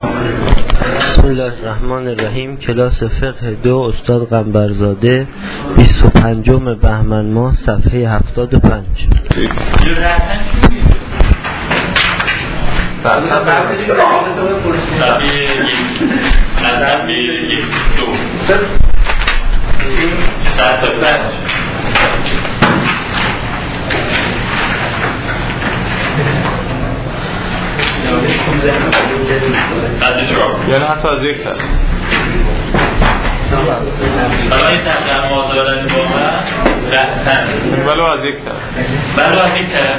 بسم الله الرحمن الرحیم. کلاس فقه 2 استاد قنبرزاده، 25 بهمن ماه، صفحه 75. یعنی حتی از یک طرف برای تقدر مازارن با من رفتن ولو از یک طرف ولو از یک طرف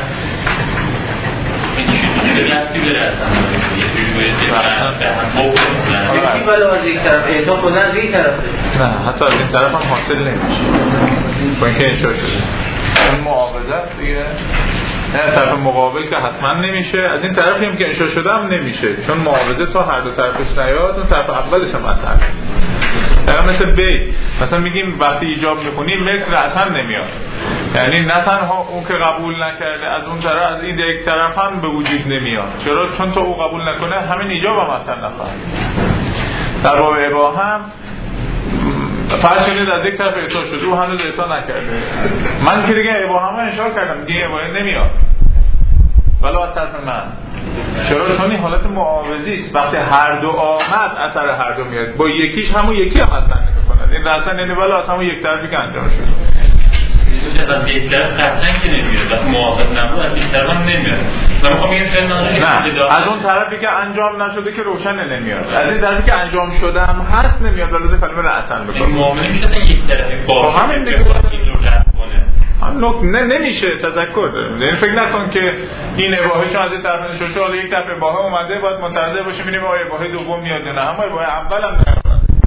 چه رفتی به رفتن یه جوری باید به هم یکی ولو از یک طرف اعطا خودن از یک طرف نه حتی از این طرف هم حاصل نمیشه با اینکه انشاء شده این معاوضه است دیگه. نه طرف مقابل که حتما نمیشه، از این طرفی هم که انشاء شده هم نمیشه، چون معاوضه تا هر دو طرفش نیاد اون طرف اولش هم اثر. در مثل بی مثلا میگیم وقتی ایجاب میخونیم ملک رأسا نمیاد، یعنی نه تنها اون که قبول نکرده از اون طرف از این یک طرف هم به وجود نمیاد. چرا؟ چون تا او قبول نکنه همین ایجاب هم اثر نخواهد. در باب اباحه هم فرض کنید از یک طرف اعطا شد، او هنوز اعطا نکرده، من که دیگه اباحه هم اشاره کردم دیگه اباحه نمیاد ولی از طرف من. چرا؟ چون این حالت معاوضی است، وقتی هر دو آمد اثر هر دو میاد، با یکیش همون یکی هم اثر نمیکنه. این رأسا یعنی ولی از همون یک طرفی که انجام شد از یک طرف قطعا که نمیاد، وقتی موافق نبود از یک طرف هم نمیاد. من میخوام بگم شاید نه از اون طرفی که انجام نشده که روشن نمیاد، از این طرفی که انجام شده هم هست نمیاد، ولی کلمه رأسا بکنه. این معامله میشه یک طرفی با همین دیگه این رو رد کنه. نه نمیشه تذکر داره. یعنی فکر نکن که این اباحه چون از این طرف نشسته حالا یک طرف اباحه اومده باید منتظر باشیم ببینیم اباحه دوم میاد نه، اما اباحه اول هم نه.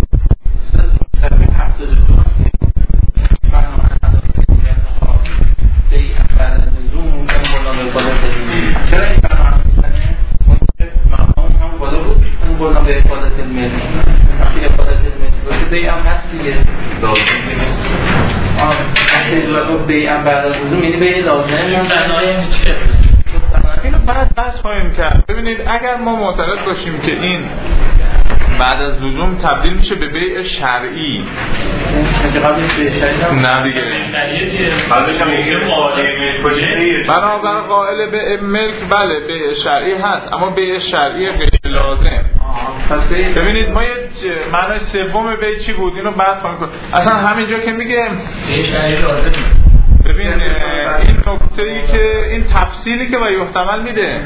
چرا این برنامه میزنه؟ مقام هم بالا بود اون بالا به افادت الملک وقتی افادت الملک باشه بی هم هست دیگه لازم نیست بی هم بعد از لزوم یعنی بی لازم اینو بعد بحث خواهیم کرد. ببینید اگر ما معتقد باشیم که این بعد از لزوم تبدیل میشه به بیع شرعی، نه دیگه بنابر قائل به ملک بله بیع شرعی هست، اما بیع شرعی غیر لازم. ببینید ما یه معنی سوم بیع چی بود اینو بحث کنیم. اصلا همینجا که میگه بیع شرعی لازم، ببین این نکته‌ای که این تفصیلی که و یحتمل میده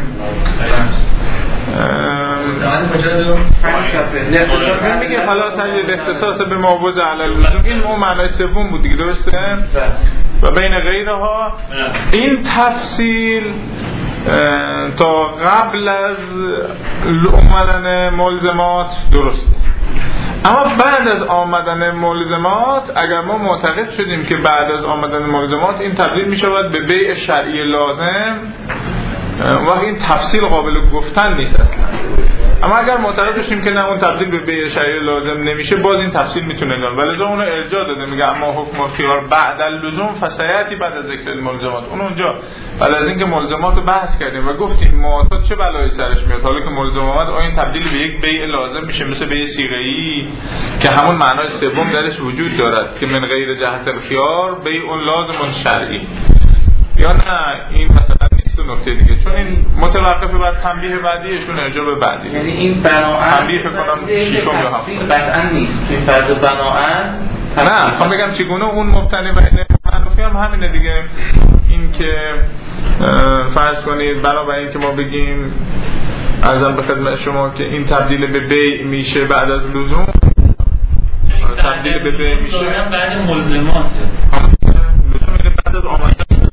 میگه حالا تجدید اختصاص به موضوع علی اللزوم، این اون معنی سوم بود دیگه، درسته؟ و بین غیرها این تفصیل تا قبل از اومدن ملزمات درسته، اما بعد از آمدن ملزمات اگر ما معتقد شدیم که بعد از آمدن ملزمات این تبدیل می شود به بیع شرعی لازم، وقت این تفصیل قابل گفتن نیست اصلا. اما اگر معتقد بشیم که نه اون تبدیل به بیع شرعی لازم نمیشه، باز این تفصیل میتونه داره، ولی اونو ارجاع داده میگه اما حکم اختیار بعد اللزوم فسیاتی بعد از ذکر الملزمات. اون اونجا ولی از اینکه ملزمات رو بحث کردیم و گفتیم معتاد چه بلایی سرش میاد، حالا که ملزم اومد این تبدیل به یک بیع لازم میشه مثل بیع صیغه‌ای که همون معنای سوم درش وجود دارد که من غیر جهت الخیار بیع اون لازم شرعی، یا نه این مثلا نیست نکته دیگه، چون این متوقف بر تنبیه بعدیشون ارجاع به بعدی. یعنی این بناء تنبیه فکر کنم شیشم یا هفتم قطعا نیست توی فرض بناء. نه میخوام بگم چگونه اون مبتنی بر حنفی هم همینه دیگه، این که فرض کنید بنابر این که ما بگیم عرضم به خدمت شما که این تبدیل به بیع میشه بعد از لزوم، تبدیل به بیع میشه بعد ملزمات لزوم میگه بعد از آمدن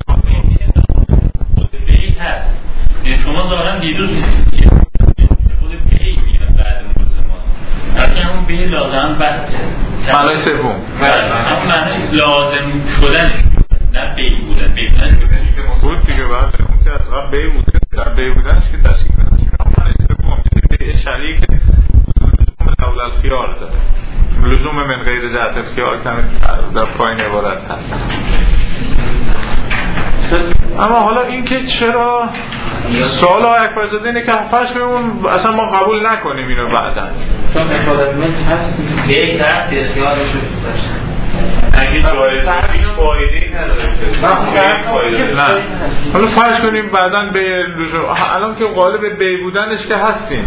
بیع هست. یعنی شما ظاهرا دیروز خود بیع میگن بعد ملزمات، اصلا همون بیع لازم بسته معنی سوم هم معنی لازم شدنش نه بیع بودن، بیع بودنش که بود دیگه بعد اون که اصلا بیع بوده در بیع بودنش که تشکیل نمیشه، هم معنی سوم میشه بیع شرعی که لزوم قبل الخیار داره، لزوم من غیر جهت الخیار که در پایین عبارت هست. اما حالا این که چرا سوال آقای اکبرزاده اینه که فرض کنیم اون اصلا ما قبول نکنیم اینو بعدا، چون افادت ملک هست به یک طرف اختیارش رو داشتن اگه جایزه فایده‌ای نداره نه. حالا فرض کنیم بعداً به الان که قالب بی بودنش که هستیم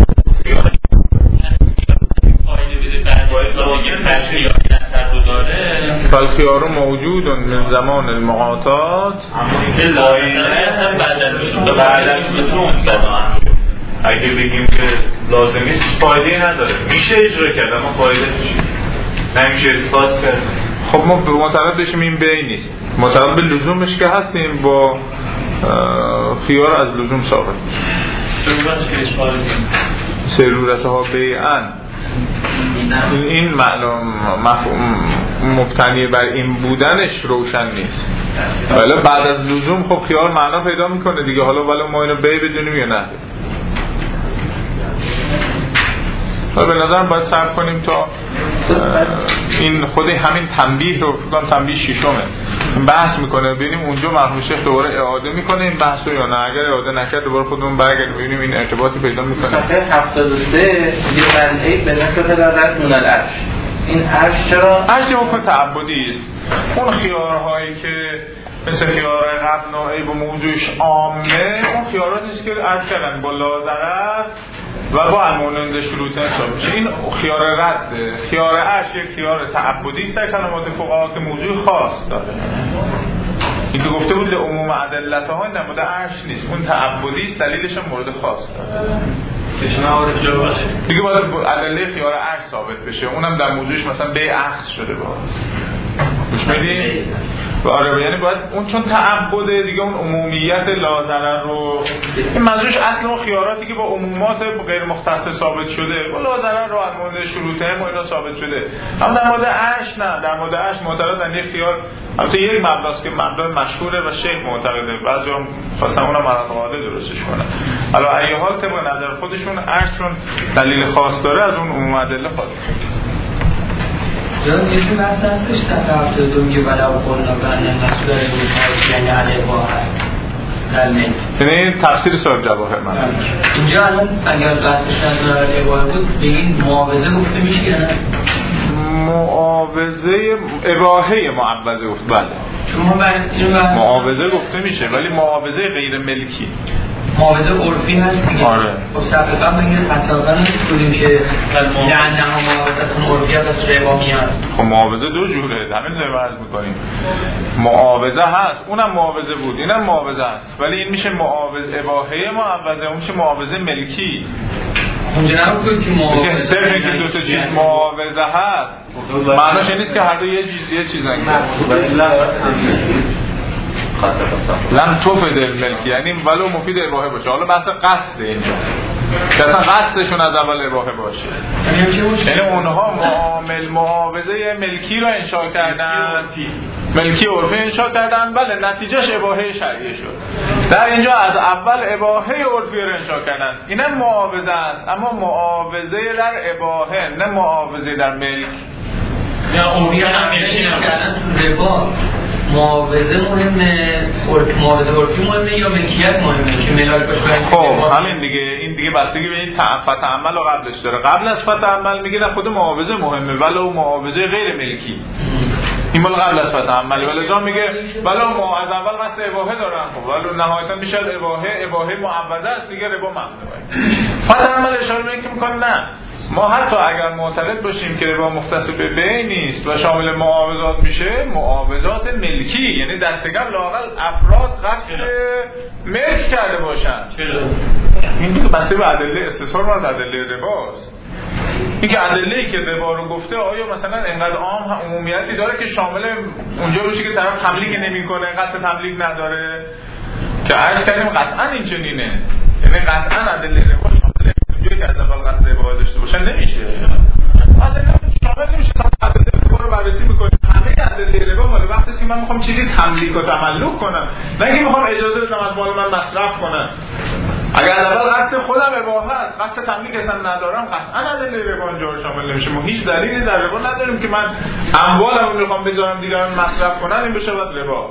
فالخیار موجود من زمان المعاطات اگه بگیم که لازم نیست فایده نداره میشه اجرا کرد اما فایده نمیشه اثبات کرد. خب ما معتقد بشیم این بی نیست، معتقد به لزومش که هستیم با خیار از لزوم ثابت ضرورتها بیعن این معلوم مبتنی بر این بودنش روشن نیست، ولی بعد از لزوم خب خیار معنا پیدا میکنه دیگه. حالا ولی ما اینو بی بدونیم یا نه، به نظرم باید صبر کنیم تا این خود همین تنبیه رو فکرم تنبیه ششمه بحث میکنه ببینیم اونجا مرحوم شیخ دوباره اعاده میکنه این بحث رو یا نه. اگر اعاده نکرد دوباره خودمون برگردیم ببینیم این ارتباطی پیدا میکنه. صفحه 73 یه منعی به نسبت دارد دون العرش. این عرش چرا؟ عرش یه حکم تعبدی است. اون خیارهایی که مثل خیار قبل نوعی با موضوعش عامه، اون خیاراتی است که عرض کردن با لازرت و با المانند شروط حساب میشه. این خیار رد، خیار عرش یک خیار تعبدی است در کلمات فقها که موضوع خاص داره. این که گفته بود عموم ادلت‌ها در مورد عرش نیست، اون تعبدی است، دلیلش هم مورد خاص داره. دیگه باید ادله خیار عرش ثابت بشه، اونم در موضوعش مثلا به اخذ شده باز. گوش میدین؟ آره، یعنی باید اون چون تعبده دیگه اون عمومیت لازرر رو این منظورش اصل اون خیاراتی که با عمومات غیر مختص ثابت شده با لازرر رو المانند شروطه هم و اینا ثابت شده. اما در مورد عرش نه، در مورد عرش معتقدن یک خیار البته یک مبناست که مبنا مشهوره و شیخ معتقده، بعضیا خاصا اونم مراتب درستش کنن. حالا ایه حال طبق نظر خودشون عرش چون دلیل خاص داره از اون عموم ادله خاص. جان یکی بحث هستش تفاوت دو میگه ولو قلنا بنا مسئول روزهای یعنی علیه یعنی تفسیر صاحب جواهر من اینجا الان اگر بحثش از علیه بود به این معاوضه گفته میشه یا نه؟ معاوضه اباحه معوضه گفت بله معاوضه گفته میشه ولی معاوضه غیر ملکی معاوضه عرفی هست دیگه. آره. خب صفحه قبل میگه حتما نمی‌کنیم که لعنه معاوضه‌تون عرفی از ربا میاد. خب معاوضه دو جوره، همین رو عرض می‌کنیم. معاوضه هست، اونم معاوضه بود، اینم معاوضه است. ولی این میشه معاوضه اباحه معوضه، اون میشه معاوضه ملکی. اونجا نمی‌گه که معاوضه سر که دو تا چیز معاوضه هست. معنیش نیست که هر دو یه چیزن. لم تفید الملکی یعنی ولو مفید اباحه باشه. حالا بحث قصد اینجا که اصلا قصدشون از اول اباحه باشه، یعنی اونها معاوضه ملکی رو انشاء کردن، ملکی عرفی انشاء کردن، بله نتیجهش اباحه شرعیه شد. در اینجا از اول اباحه عرفی رو انشاء کردن، اینم معاوضه است اما معاوضه در اباحه نه معاوضه در ملک. یا عرفی هم کردن تو ربا معاوضه مهمه، معاوضه عرفی مهمه یا ملکیت مهمه که ملال باشه؟ خب همین دیگه، این دیگه بستگی به این فتعمل رو قبلش داره. قبل از فتعمل میگه نه خود معاوضه مهمه ولو معاوضه غیر ملکی، این مال قبل از فتعمل. ولی جا میگه ولو ما از اول قصد اباحه دارن، خب ولو نهایتا میشه اباحه معوضه است دیگه ربا ممنوعه. فتعمل اشاره میکنه نه، ما حتی اگر معتقد باشیم که ربا مختص به بی نیست و شامل معاوضات میشه، معاوضات ملکی یعنی دستگاه لااقل افراد قصد ملک کرده باشن. این دیگه بسته به ادله استثار از ادله رباست. این که ادله‌ای که ربا رو گفته آیا مثلا انقدر عام عمومیتی داره که شامل اونجا بشه که طرف تملیک نمیکنه، قصد تملیک نداره که عرض کردیم قطعا این چنینه، یعنی قطعا ادله ربا شامل اونجایی که از اول قصد ربا داشته باشن نمیشه. ادله شامل نمیشه. ادله ربا رو بررسی میکنیم، همه ادله ربا مال وقتی که من میخوام چیزی تملیک و تملک کنم، نه اینکه میخوام اجازه بدم از مال من مصرف کنم. اگر اول قصد خودم اباحه است، قصد تملیک اصلا ندارم، قطعا ادله ربا اونجا شامل نمیشه. ما هیچ دلیلی در ربا نداریم که من اموالمو میخوام بذارم دیگران مصرف کنن این بشه بعد ربا.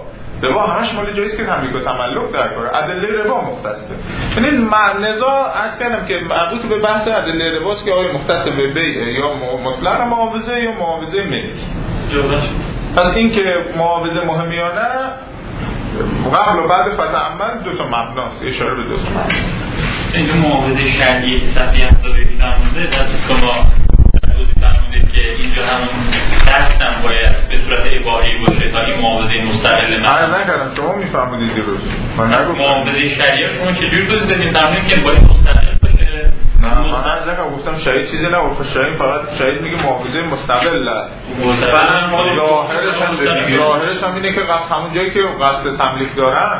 ربا همش مال جایی است که تملیک و تملک در کار، ادله ربا مختصه. یعنی نزاع عرض کردم که مربوط به بحث ادله رباست که آیا مختص به بیع یا مطلق معاوضه یا معاوضه ملک. پس این که معاوضه مهمه یا نه قبل و بعد فتح عمل دو تا مبناست، اشاره به دو تا مبنا. اینجا معاوضه شرعی صفحه 71 فرموده در شما فرموده که اینجا همون دستم باید به صورت اباحی باشه تا این معاوضه مستقل من عرض نکردم شما میفهمونید درست. من نگفتم معاوضه شرعی شما چجوری توضیح دادیم فرمودید که باید مستقل باشه. نه من عرض نکردم، گفتم شهید چیزی نه، شهید فقط شهید میگه معاوضه مستقل است. ظاهرش هم اینه که قصد همون جایی که قصد تملیک دارن.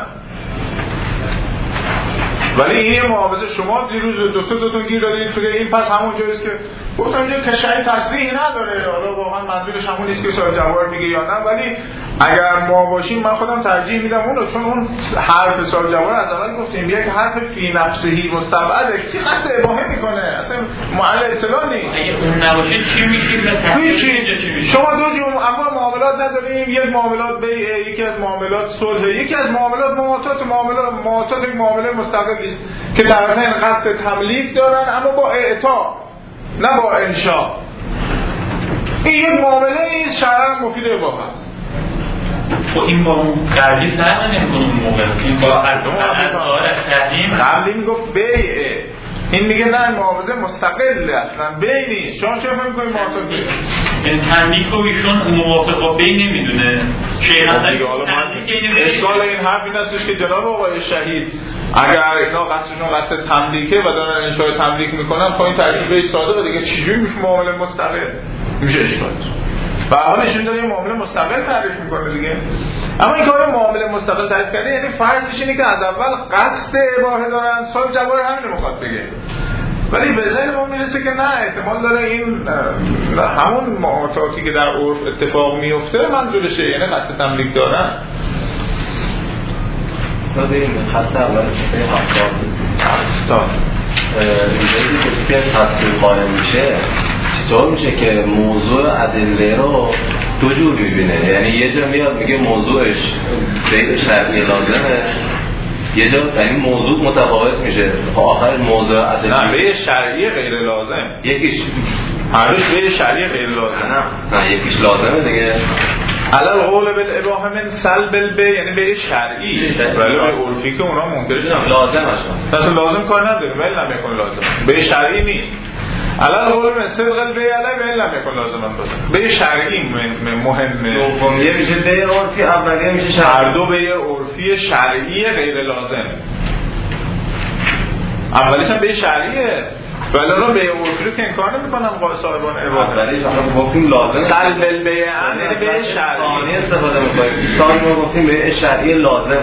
ولی این یه معاوضه شما دیروز دوتون گیر دادید توی این پس همون جاییست که گفتم اینجا که شاید تصریحی نداره، حالا واقعا منظورش همون نیست که سال جوار میگه یا نه، ولی اگر ما باشیم من خودم ترجیح میدم اونو، چون اون حرف سال جوار از اول گفتیم یک حرف فی نفسهی مستبعده که قصد اباحه میکنه، اصلا محل اطلاع نیست. اگه اون نباشه چی میشه؟ شما دو جور اما معاملات نداریم، یک معاملات بیع، یکی از معاملات صلح، یکی از معاملات معاملات یک معامله مستقلی است که طرفین قصد تملیک دارن اما با اعطا نه با انشاء. این یک معامله است شرعاً مفید اباحه است. خب این با اون قبلی فرق نمی‌کنه اون موقع، این با اظهار تحریم قبلی میگفت بیعه، این میگه نه معاوضه مستقله، اصلا بیع نیست. شما چرا فکر می‌کنید معاوضه بیع؟ این تملیک رو ایشون موافق با بیع نمیدونه. اشکال این حرف این هستش که جناب آقای شهید اگر اینا قصدشون قصد تملیکه و دارن انشاء تملیک میکنن خب این ترکیبه ساده و دیگه چجوری میشه معامله مستقل؟ میشه اشکال. و حالشون داره یه معامله مستقل تعریف میکنه دیگه. اما این کار معامله مستقل تعریف کرده یعنی فرضش اینه که از اول قصد اباحه دارن، صاحب جوار همین رو میخواد بگه. ولی به ذهن ما میرسه که نه، احتمال داره این همون معاطاتی که در عرف اتفاق میفته منظورشه، یعنی قصد تملیک دارن. این خط اول هفتاد اینجایی که تصویر قائم میشه چطور میشه که موضوع ادله رو دو جور ببینه؟ یعنی یه جا میاد میگه موضوعش بیع شرعی لازمه، یه جا یعنی موضوع متفاوت میشه، آخر موضوع ادله بیع شرعی غیر لازم، یکیش هر روش بیع شرعی غیر لازم نه یکیش لازمه دیگه. علل قول بالاباحه من سلب البیع یعنی بیع شرعی، ولی به عرفی که اونا منکرش لازم اصلا لازم کار نداره، ولی نمیکن لازم بیع شرعی نیست. علل قول من صدق البیع علی ولی نمیکن لازم باشه. بیع شرعی مهمه، دومیه میشه بیع عرفی، اولیه میشه شرعی. هر دو بیع عرفی شرعی غیر لازم. اولیش هم بیع شرعیه ولی را بیع عرفی رو که انکار نمی‌کنن صاحبان اباحه. اولیش هم گفتیم لازم سلب البیع یعنی بیع شرعی استفاده می‌کنیم. ثانی گفتیم بیع شرعی لازمه.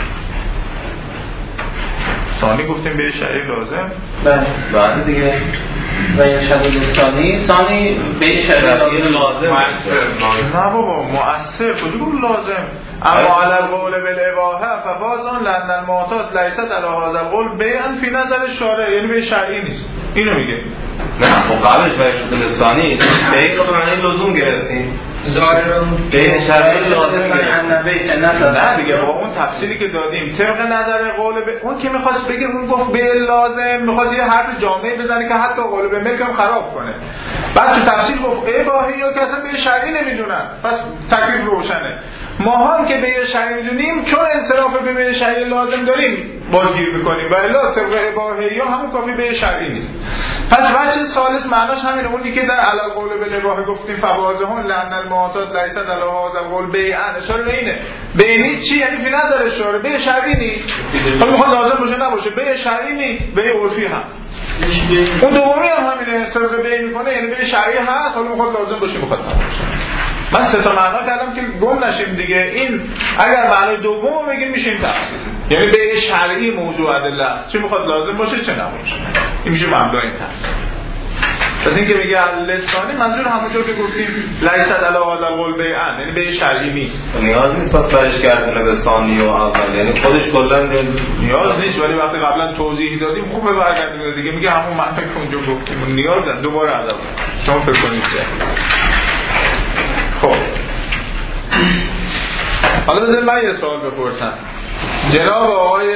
ثانی گفتیم بیع شرعی لازم. بله. بعد دیگه و یا شرعی ثانی بیع شرعی لازم. نه بابا مؤثر کدوم لازم؟ اما علی القول بالاباحه ففاض لان المعطات لیست علی هذا القول بیعا فی نظر الشارع، یعنی بیع شرعی نیست. اینو میگه. نه خب قبلش بیع شده ثانی بیع رو معنی لزوم گرفتیم. ظاهرم بیع شرعی لازم نه دیگه با اون تفسیری که دادیم طبق نظر قول اون که می‌خواست بگه اون گفت بیع لازم، می‌خواست یه حرف جامعی بزنه که حتی قول به ملک هم خراب کنه. بعد تو تفسیر گفت اباحه یا که اصلا بیع شرعی نمیدونن، پس تکلیف روشنه. ما هم که بیع شرعی میدونیم چون انصراف به بیع شرعی لازم داریم بازگیر می‌کنیم و الا طبق اباحه یا همون کافی بیع شرعی نیست. پس وجه ثالث معناش همینه، اونی که در علی قول بالاباحه گفتیم فواضحون لان المعطات لیست علی هذا القول بیعا، اشاره به اینه. بیع نیست چی؟ یعنی فی نظر الشارع بیع شرعی نیست. حالا میخواد لازم باشه نباشه، بیع شرعی نیست، بیع عرفی هم. اون دومی هم همینه، صرف بیع میکنه یعنی بیع شرعی هست، حالا میخواد لازم باشه میخواد نباشه. من سه تا معنا کردم که گم نشیم دیگه. این اگر معنی دومو بگیم میشه این تفسیر، یعنی بیع شرعی موضوع ادله است، چه میخواد لازم باشه چه نباشه، این میشه مبنای این تفسیر. پس این که میگه لسانی منظور همونجور که گفتیم لیست علی هذا القول بیعا، یعنی بیع شرعی نیست. نیاز نیست پس برش گردونه به ثانی و اول، یعنی خودش کلا نیاز نیست، ولی وقتی قبلا توضیح دادیم خوبه برگردیم دیگه. میگه همون معنی که اونجا گفتیم نیاز نداره دوباره عذاب شما فکر کنید. خب حالا بذارید من یه سوال بپرسم. جناب آقای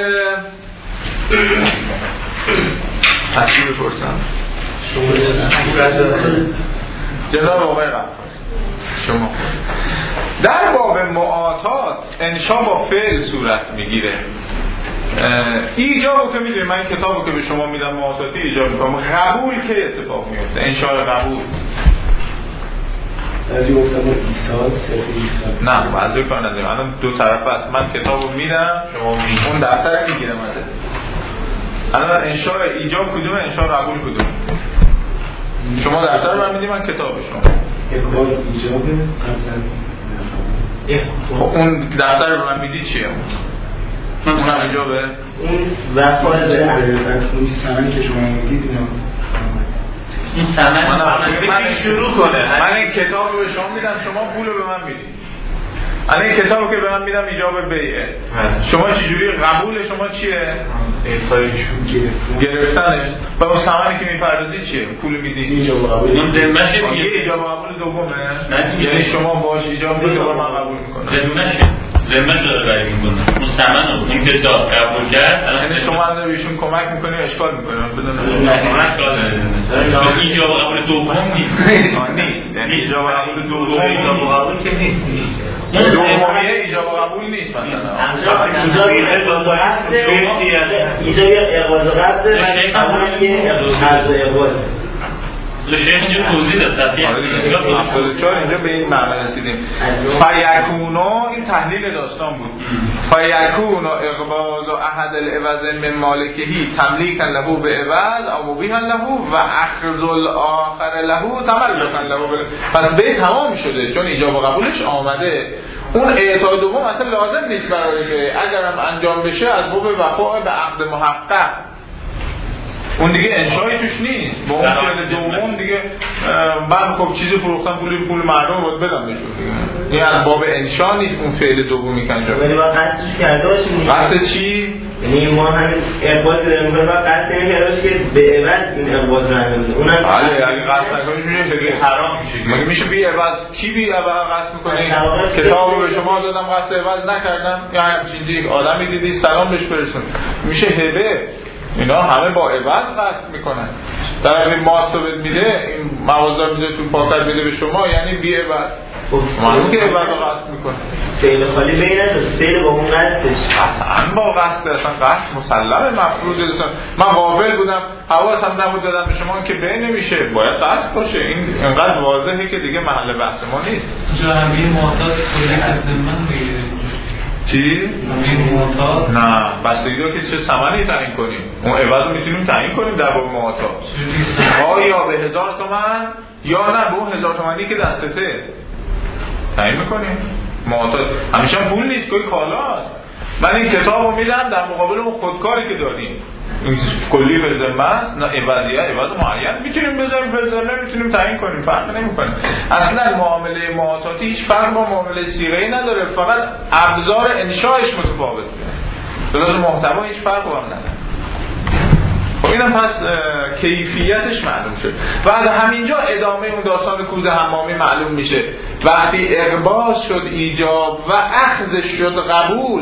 حتی بپرسم جناب آقای غفاری، شما در باب معاطات انشا با فعل صورت میگیره. ایجابو که میدونی، من کتابو که به شما میدم معاطاتی ایجاب میکنم، قبول که اتفاق میفته؟ انشاء قبول بعضی گفتم ایثار نه، بعضی کار نداریم. الان دو طرف است. من کتابو میدم، شما اون دفتر میگیرم ازت. الان انشاء ایجاب کدومه، انشاء قبول کدومه؟ شما دفتر من میدی، من کتاب شما. اقبال ایجابه قبضا. اون دفتر رو من میدی چیه؟ اون هم ایجابه؟ اون وفای به اون سمن که شما میگید اینا این سمن من شروع کنه. من این کتاب رو به شما میدم، شما پول رو به من میدی. الان این کتابو که به من میدم ایجاب بیعه. شما چجوری قبول شما چیه؟ ایفایشون گرفتنش. و اون ثمنی که میپردازی چیه؟ پول میدی. ایجاب قبول. این ذمه‌شه دیگه. ایجاب قبول دومه. یعنی شما باش ایجاب میدی و من قبول میکنم. ذمه‌ش داره برای میکنه. اون ثمن رو این کتاب قبول کرد. یعنی شما هم بهشون کمک میکنی و اشکال میکنی. بدون ایجاب قبول دوم نیست. یعنی ایجاب قبول دوم ایجاب قبول که نیست. دومیه ایجاب قبول نیست مثلا. ایجاب اقواز قبض و قبول یه قرض اقواز. شیخ اینجا توضیح داد صفحه 74 اینجا به این معنی رسیدیم. فیکونو، این تحلیل داستان بود. فیکونو اقباض احد العوض من مالکهی تملیکا له به عوض او مبیحا له و اخذ الاخر له تملکا له. پس به تمام شده چون ایجاب و قبولش آمده. اون اعطای دوم اصلا لازم نیست برای که اگرم انجام بشه از باب وفا به عقد محقق. اون دیگه انشایی توش نیست. با اون فعل دوم دیگه من خب چیزی فروختم پول مردم رو بدم بهشون دیگه. این از باب انشا نیست. اون فعل دومی که انجام ولی با قصدش کرده باشیم. قصد چی؟ یعنی ما همین اقباض داریم می‌کنیم و قصد این کرده باشه که به عوض این اقباض رو انجام بده. اونم بله اگه قصد نکنیش میشه دیگه حرام میشه. مگه میشه بی عوض؟ کی بی عوض قصد می‌کنه؟ کتابو به شما دادم قصد عوض نکردم یا همچین چیزی آدمی دیدی سلام بهش برسون. میشه هبه. اینا همه با عوض قصد میکنن. در این ماستو بد میده، این موازا میده تو پاکت میده به شما، یعنی بی عوض. معلوم که عوض رو قصد میکنه. فعل خالی بین نداشت، فعل با اون قصدش. قطعا با قصد، اصلا قصد مسلمه مفروض. من غافل بودم، حواسم نبود دادم به شما که به نمیشه، باید قصد باشه. این انقدر واضحه که دیگه محل بحث ما نیست. جا همه معتاد کلی از من بگیره. چی؟ معتاد؟ نه، بستگی داره که چه ثمنی تعیین کنیم. اون عوض رو میتونیم تعیین کنیم در باب معتاد. یا به 1000 تومان یا نه به اون 1000 تومانی که دستته تعیین میکنیم. معتاد همیشه هم پول نیست، کوئی کالاست. من این کتابو میدم در مقابل اون خودکاری که داریم. این کلی به ذمه است، نه عوضیه، عوض معین میتونیم بذاریم به ذمه، میتونیم تعیین کنیم، فرق نمیکنه. اصلا معامله معاطاتی هیچ فرق با معامله صیغه‌ای نداره، فقط ابزار انشایش متفاوته. درست محتوا هیچ فرق با هم نداره. خب اینم پس کیفیتش معلوم شد. بعد همینجا ادامه اون داستان کوزه حمامی معلوم میشه. وقتی اقباض شد ایجاب و اخذش شد قبول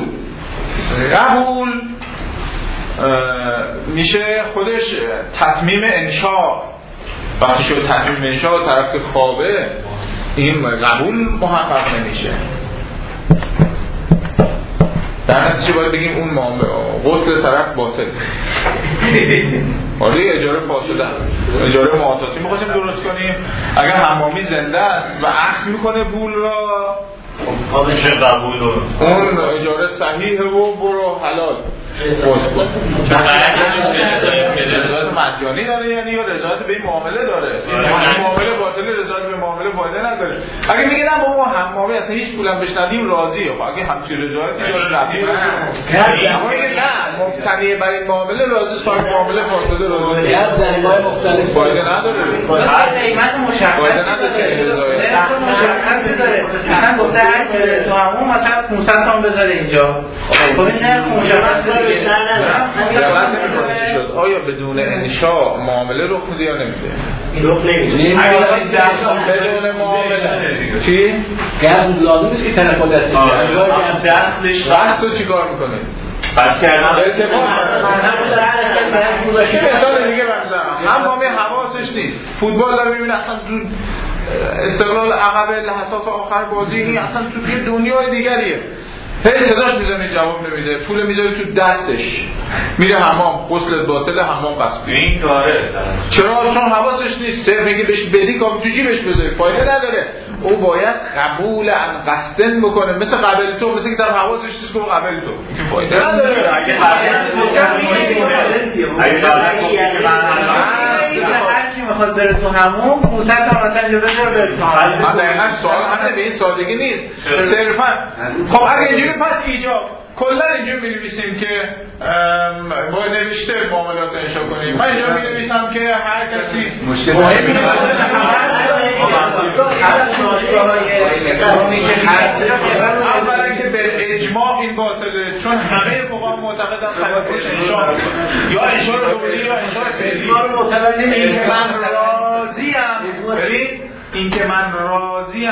میشه خودش تتمیم انشا. وقتی شد تتمیم انشا و طرف که خوابه، این قبول محقق نمیشه. در نتیجه باید بگیم اون غسل طرف باطل. حالا اجاره فاسده، اجاره معاطاتی می‌خواستیم درست کنیم. اگر حمامی زنده است و اخذ میکنه پول را، میشه قبول رو اون اجاره صحیحه و برو حلال. رضایت مجانی داره یعنی یا رضایت به این معامله داره. این معامله باطله، رضایت به معامله فایده نداره. اگه میگن ما حمامی اصلا هیچ پولم بهش ندیم راضیه، خب اگه همچین رضایتی داره رفیق نه مبتنی بر این معامله راضی است، معامله فاسده راضی فایده نداره. قیمت مشخص فایده نداره رضایت. مشخص داره. مثلا گفته هر کی تو همون مثلا 500 تومان بذاره اینجا. خب این نرخ مشخص شد. آیا بدون انشاء معامله رخ میده یا نمیده؟ رخ نمیده. بدون معامله چی؟ گرد لازم نیست که طرف دست دستش دستو چیکار میکنه؟ پس کردم مثال دیگه بزنم. هم با حواسش نیست. فوتبال داره میبینه اصلا تو استقلال عقب لحظات آخر بازی این اصلا تو یه دنیای دیگریه. هی صداش میزنه جواب نمیده، پول میذاره تو دستش، میره حمام، غسل باطل، حمام قصبی. این کاره چرا؟ چون حواسش نیست. صرف میگه بهش بدی کافی تو جیبش بذاری، فایده نداره. او باید قبول ان قصدن بکنه، مثل قبل تو، مثل که در حواسش نیست که قبل تو، این فایده نداره. هر کی میخواد بره تو همون 500 تا مثلا اجازه بره تو همون. دقیقاً سوال همین به این سادگی نیست. صرفاً خب اگه اینجوری پس ایجاب کلا اینجوری می‌نویسیم که با نوشته معاملات انشا کنیم. من اینجا می‌نویسم که هر کسی مشکل اولا که به اجماع این باطله، چون همه فقها معتقدن خلافش انشا یا انشا دوری یا انشا فعلی. این که من راضیم، این که من راضیم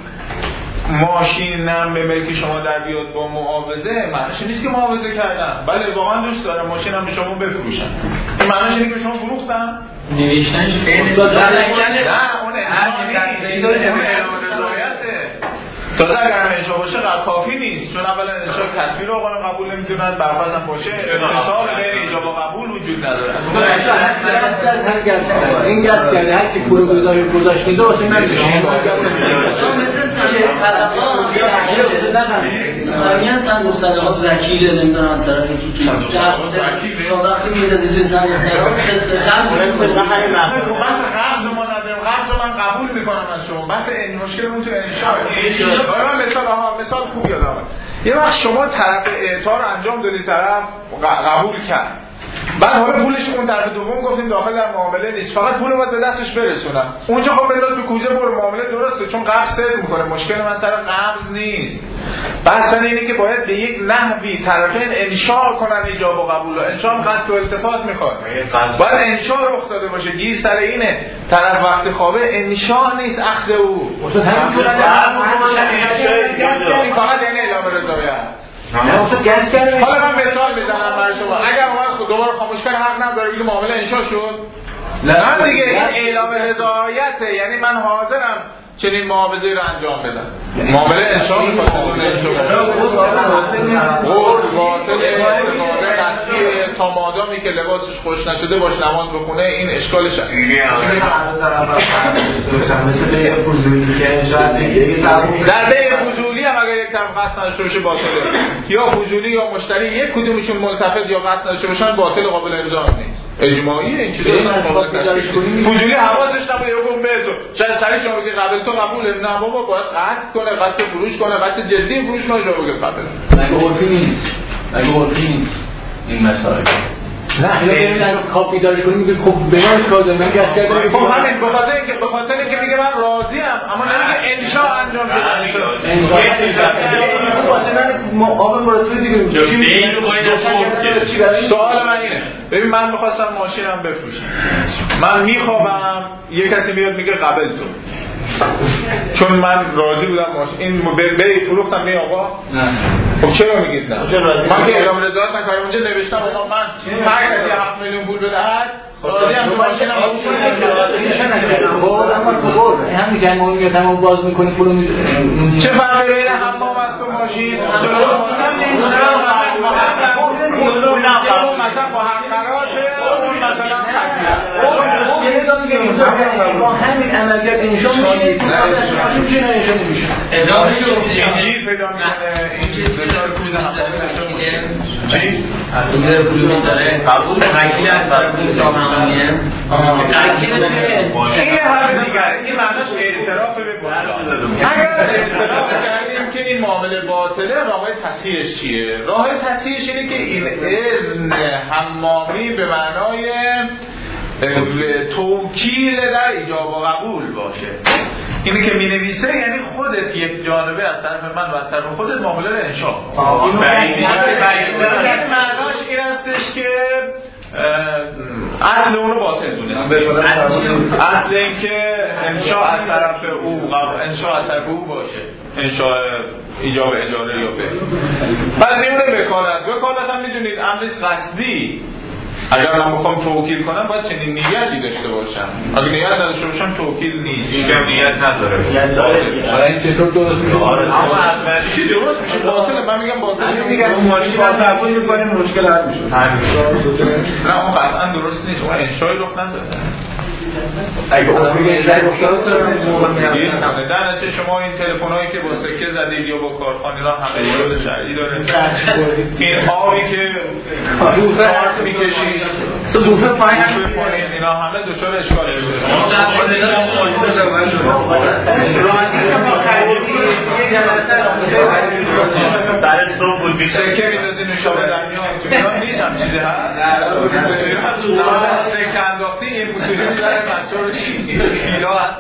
ماشینم به ملک شما در بیاد با معاوضه، معنیش نیست که معاوضه کردم. بله واقعا دوست دارم ماشینم به شما بفروشم. این معنیش اینه که شما فروختم؟ نوشتنش تازه اگر انشاء باشه کافی نیست، چون اولا انشاء کتبی رو قبول نمیدونن، برفرضم باشه مثال بین ایجاب و قبول وجود نداره. این گست کرده هر کی پول گذاشت میده واسه نمیشه. مثلا سن مصطلحات وکیل نمیدونم از طرف کی وقتی میاد از این زن قبض ما نداریم، قبض من قبول میکنم از شما. بس این مشکلمون تو انشاء. من مثال خوب یادم. یه وقت شما طرف اعطا رو انجام دادی، طرف قبول کرد، بعد حالا پولش اون طرف دوم گفتیم داخل در معامله نیست، فقط پول رو باید به دستش برسونم. اونجا خب بنداز تو کوزه برو، معامله درسته، چون قبض صدق میکنه. مشکل من سر قبض نیست، بحث اینه که باید به یک نحوی طرفین انشاء کنن ایجاب و قبول. انشاء قصد و التفات میخواد، باید انشاء رخ داده باشه. گیر سر اینه طرف وقتی خوابه انشاء نیست عقد او، فقط این اعلام رضایت. حالا من مثال میزنم برای شما. اگر ما دوباره خاموش کنه حق نداره بگه معامله انشاء شد. نه دیگه این اعلام رضایته، یعنی من حاضرم چنین معاوضه‌ای رو انجام بدم. معامله انشاء می‌کنه، تا مادامی که لباسش خوش نشده باش نماز بخونه، این اشکالش هست. در بیع فضولی هم اگر یک طرف قصد نداشته باشه باطله، یا فضولی یا مشتری یک کدومشون ملتفت یا قصد نداشته باشن باطل قابل امضا نیست. اجماعیه این چیزا. فضولی حواسش نبوده یهو به تو شاید سری شما که قبل تو قبوله، نه بابا باید قصد کنه، قصد فروش کنه، قصد جدی فروش کنه، جواب بگه قبل. مگه عرفی نیست این مسائل. نه اینا میگن کافی دارش کنیم، میگه خب بناش کار دارم من گست کردم. خب همین به خاطر اینکه میگه من راضیم، اما نمیگه انشاء انجام بده. واسه من آقا مرتضی دیگه سوال من اینه، ببین من می‌خواستم ماشینم بفروشم، من میخوابم یه کسی بیاد میگه قبل تو، چون من راضی بودم ماشین این بری فروختم می آقا. خب چرا میگید نه؟ من که اعلام رضایت نکردم، اونجا نوشتم آقا من هر کسی 7 میلیون پول بدهد راضیم تو ماشینم هم میگن ما میگه تمام باز میکنی پولو چه فرقی بین حمام است و ماشین؟ مثلا با هم قراشه اون مثلا با همین عملیات انشاء میشه انشاء نمیشه ادامه شد گیر پیدا میکنه. این چیز بسیار کوز حمامه انشاء میشه چی؟ اصلا وجود داره قبول وکیل از برای سامانیه این حرف دیگره، این معناش اعتراف به باطل. اگر اعتراف کردیم که این معامله باطله، راه تصحیحش چیه؟ راه تصحیحش اینه که این حمامی به معنای توکیل در ایجاب و قبول باشه. اینی که می نویسه یعنی خودت یک جانبه از طرف من و از طرف خودت معامله رو انشاء معناش این هستش که اصل اونو باطل دونست. اصل این که انشاء از طرف او انشاء از طرف او باشه، انشاء ایجاب اجاره یا به. بعد میمونه وکالت هم میدونید امرش قصدی. اگر من بخوام توکیل کنم باید چنین نیتی داشته باشم. اگه نیت نداشته باشم توکیل نیست. اینجا نیت نداره. برای این چطور درست میشه؟ اما چی درست میشه؟ باطله. من میگم باطله. میگم اون ماشین رو قبول می‌کنیم مشکل حل میشه. نه اون قطعا درست نیست. اون انشای رخ نداره. اگه اون میگه ایجاد گفتار چرا در نتیجه شما این تلفن‌هایی که با سکه زدید یا با کارخانه را همه ایجاد شرعی داره. این آبی که کارت می‌کشید دوفه پایین اینا همه دچار اشکال میشه. برای صبح بود سکه میدادی نشابه در میان تو اینا نیست هم چیزی هست سکه انداختی این بسیاری میزنه بچه رو شیلا هست.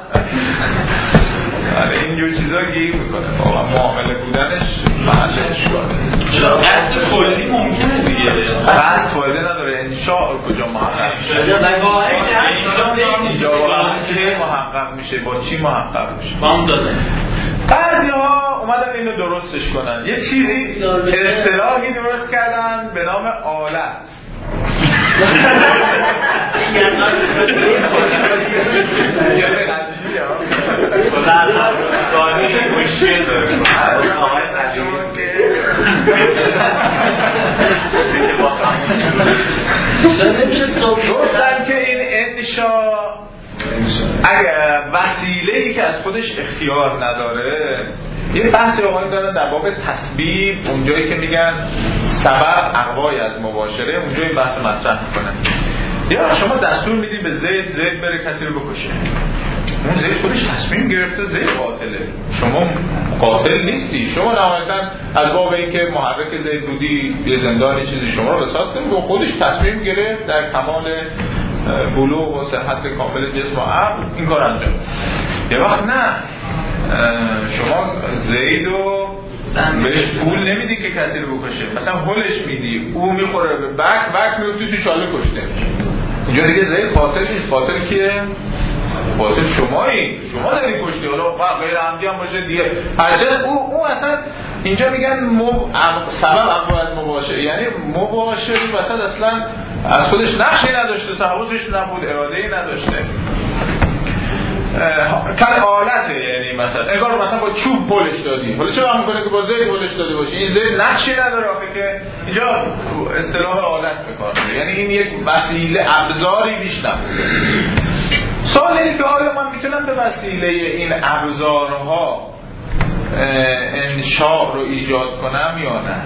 اینجور چیزا گیر میکنه معامله بودنش محل اشکاله. قصد کلی ممکنه دیگه قصد فایده نداره. انشاء کجا محقق میشه؟ چه محقق میشه؟ با چی محقق میشه؟ بعضی ها اومدن اینو درستش کنن. یه چیزی اصطلاحی درست کردن به نام آلت. گفتن که این انشاء اگر وسیله‌ای که از خودش اختیار نداره، یه بحثی آقایون دارن در باب تسبیب، اونجایی که میگن سبب اقوای از مباشره، اونجایی بحث مطرح میکنن. یا شما دستور میدی به زید بره کسی رو بکشه، اون زید خودش تصمیم گرفته زید قاتله، شما قاتل نیستی. شما نهایتاً از باب این که محرک زید بودی یه زندانی چیزی شما رو بساز کنید و خودش تصمیم گرفت در کمال بلوغ و صحت کامل جسم و عقل این کار انجام. یه وقت نه، شما زیدو بهش پول نمیدی که کسی رو بکشه، مثلا هولش میدی، او میخوره به بک میفتی تو شاله کشته میشه. اینجا دیگه زید قاتل نیست. قاتل کیه؟ قاتل شمایی، شما داری کشتی. حالا غیر عمدی هم باشه دیگه هرچند او اصلا اینجا میگن سبب اقوا از مباشره، یعنی مباشری وسط اصلا از خودش نقشی نداشته، تحوزش نبود، اراده‌ای نداشته، کار آلته. یعنی مثلا انگار مثلا با چوب پولش دادی، حالا چرا هم میکنه که با زید پولش داده باشی؟ این زید نقشی نداره آخه که اینجا اصطلاح آلت بکنه، یعنی این یک وسیله ابزاری بیشتر. سوال اینه که آیا من میتونم به وسیله این ابزارها انشاء رو ایجاد کنم یا نه؟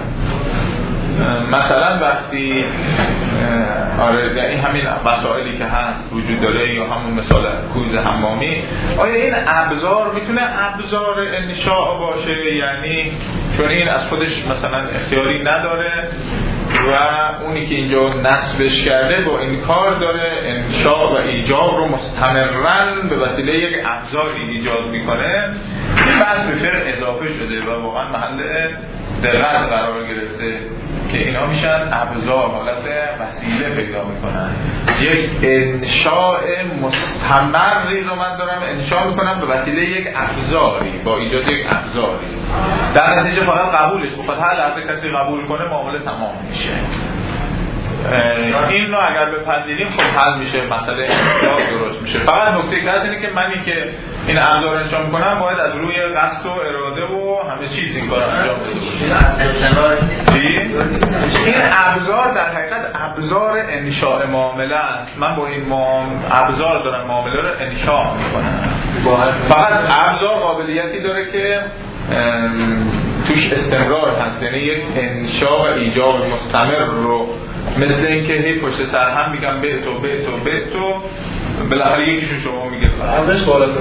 مثلا وقتی این همین مسائلی که هست وجود داره، یا همون مثال کوز حمامی، آیا این ابزار میتونه ابزار انشاء باشه؟ یعنی چون این از خودش مثلا اختیاری نداره و اونی که اینجا نصبش کرده با این کار داره انشاء و ایجاب رو مستمرن به وسیله یک ابزاری ایجاد میکنه. این بحث به فقه اضافه شده و واقعا محل دقت قرار گرفته که اینا میشن ابزار، حالت وسیله پیدا میکنن. یک انشاء مستمری رو من دارم انشاء میکنم به وسیله یک ابزاری، با ایجاد یک ابزاری. در نتیجه فقط قبولش بخواد هر لحظه کسی قبول کنه معامله تمام میشه. این رو اگر بپذیریم خب حل میشه، مسئله انشاء درست میشه. فقط نکته که هست اینه که منی که این ابزار انشاء میکنم باید از روی قصد و اراده و همه چیز این کار انجام بده. این ابزار در حقیقت ابزار انشاء معامله است. من با این ابزار دارم معامله رو انشاء میکنم. فقط ابزار قابلیتی داره که توش استمرار هست، یعنی یک انشاء و ایجاب مستمر رو مثل این که هی پشت سر هم میگم به تو بالاخره یکیشون شما میگه ازش بالاتر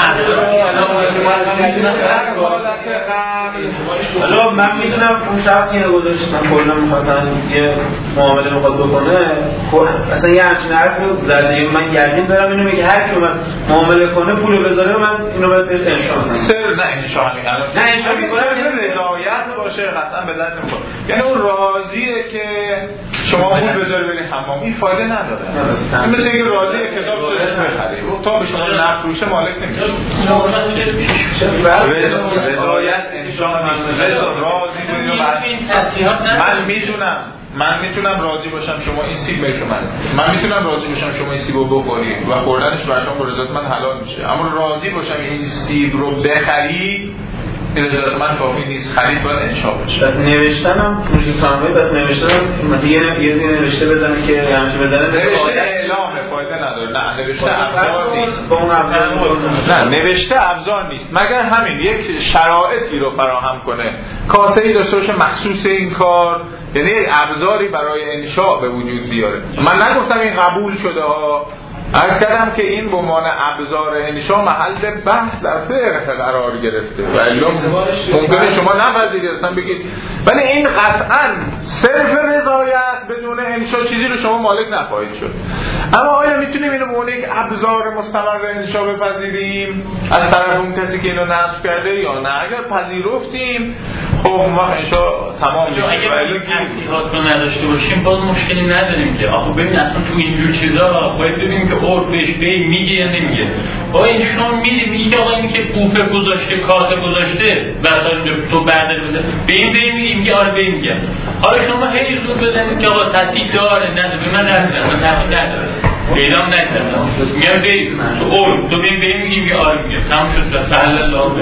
حالا من میدونم اون شخص اینو گذاشت، من کلا می‌خواستم یه معامله می‌خواد بکنه، اصلا یه همچین حرفی رو زده. من گردیم دارم اینو میگه هر کی اومد معامله کنه پولو بذاره من اینو باید بهش انشاء کنم. سر نه انشاء نه انشاء می‌کنه رضایت باشه قطعا به درد نمی‌خوره. یعنی اون راضیه که شما پول بذاری برید حمام، این فایده نداره. مثل اینکه راضیه کتاب رو بخری تا به شما نفروشه مالک نمیشه. رضایت انشاء راضی من میتونم راضی باشم شما این سیب بخورید، من میتونم راضی باشم شما این سیبو بخورید و خوردنش براتون به رضایت من حلال میشه، اما راضی باشم این سیب رو بخری این رضایت من کافی نیست، خرید باید انشاء بشه. نوشتنم روزنامه بعد نوشتنم مثلا یه نوشته بزنه که همش بزنه نوشته اعلامه فایده نداره. نه نوشته ابزار نیست. نه نوشته ابزار نیست مگر همین یک شرایطی رو فراهم کنه، کاسه‌ای داشته باشه مخصوص این کار، یعنی ابزاری برای انشاء به وجود بیاره. من نگفتم این قبول شده ها، عرض کردم که این به عنوان ابزار انشاء محل بحث در فقه قرار گرفته و الا ممکنه شما نپذیرید اصلا بگید، ولی این قطعا صرف رضایت بدون انشاء چیزی رو شما مالک نخواهید شد. اما آیا میتونیم اینو به عنوان یک ابزار مستمر انشاء بپذیریم از طرف اون کسی که اینو نصب کرده یا نه؟ اگر پذیرفتیم خب ما انشاء تمام میشه. اگه تفصیلات رو نداشته باشیم باز مشکلی نداریم که آخه ببین اصلا تو اینجور چیزا باید ببینیم که عرفش به میگه یا نمیگه. با این شما میگه آقا این که بوفه گذاشته کاسه گذاشته مثلا تو بردار بده به این میگیم که آره به میگه. حالا شما هی زور بزنید که آقا تصدیق داره نداره، من نمیدونم تصدیق نداره اعلام نکردم میگم به تو اول تو به میگیم که آره میگه تمام شد سهل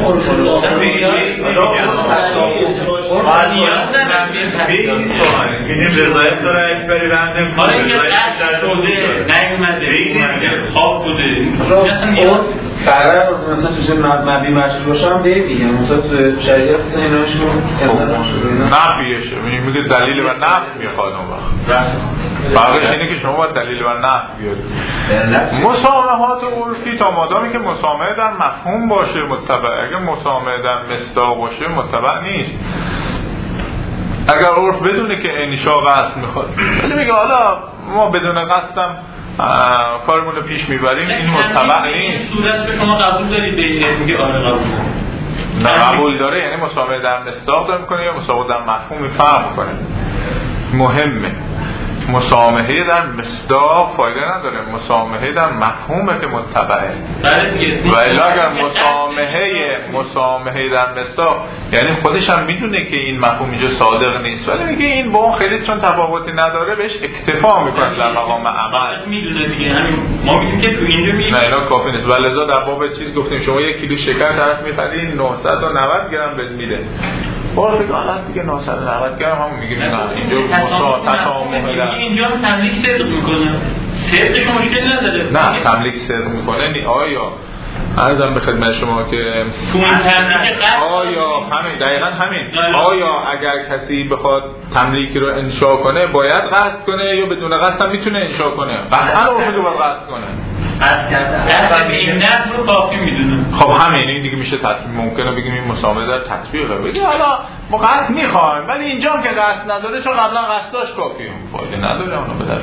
میدیم رضایت داره اکبری بنده حالا اینکه دست شده نیومده خواب بوده قرار مثلا تو چه مبی مشروع باشم میگم مثلا تو شریعت اصلا ایناشون نفیشه میگه دلیل و نفی میخواد اون وقت فرقش اینه که شما باید دلیل و نفی بیارید. مسامحات عرفی تا مادامی که مسامحه در مفهوم باشه متبع، اگه مسامحه در مصداق باشه متبع نیست. اگر عرف بدونه که انشاء قصد میخواد ولی میگه حالا ما بدون قصدم کارمون رو پیش میبریم، این متبع نیست. صورت به شما قبول دارید میگه آره قبول نه قبول داره، یعنی مسامحه در مصداق داره میکنه یا مسامحه در مفهوم فرق میکنه. مهمه مسامحه در مصداق فایده نداره، مسامحه در مفهومه که متبعه. و الا اگر مسامحه در مصداق یعنی خودش هم میدونه که این مفهوم اینجا صادق نیست ولی میگه این با اون خیلی چون تفاوتی نداره بهش اکتفا میکنه در مقام عمل. میدونه دیگه همین ما میگیم که تو اینجا نه اینا کافی نیست. ولذا در باب چیز گفتیم شما 1 کیلو شکر طرف میخرید 990 گرم بهت میده. باز بگم الان دیگه 990 گرم هم میگیم نه اینجا تسامح اینجا هم تملیک صدق میکنه، صدقش مشکل نداره. نه تملیک صدق میکنه آیا عرضم به خدمت شما که آیا همین دقیقا همین آیا اگر کسی بخواد تملیکی رو انشاء کنه باید قصد کنه یا بدون قصد هم میتونه انشاء کنه؟ قطعا عرفی رو باید قصد کنه. قصد این نفس رو کافی میدونه. خب همین این دیگه میشه ممکنه بگیم این مسامحه در تطبیقه. بگی حالا ما قصد میخوایم ولی اینجا هم که قصد نداره چون قبلا قصد داشت کافیه، فایده نداره اونو بدر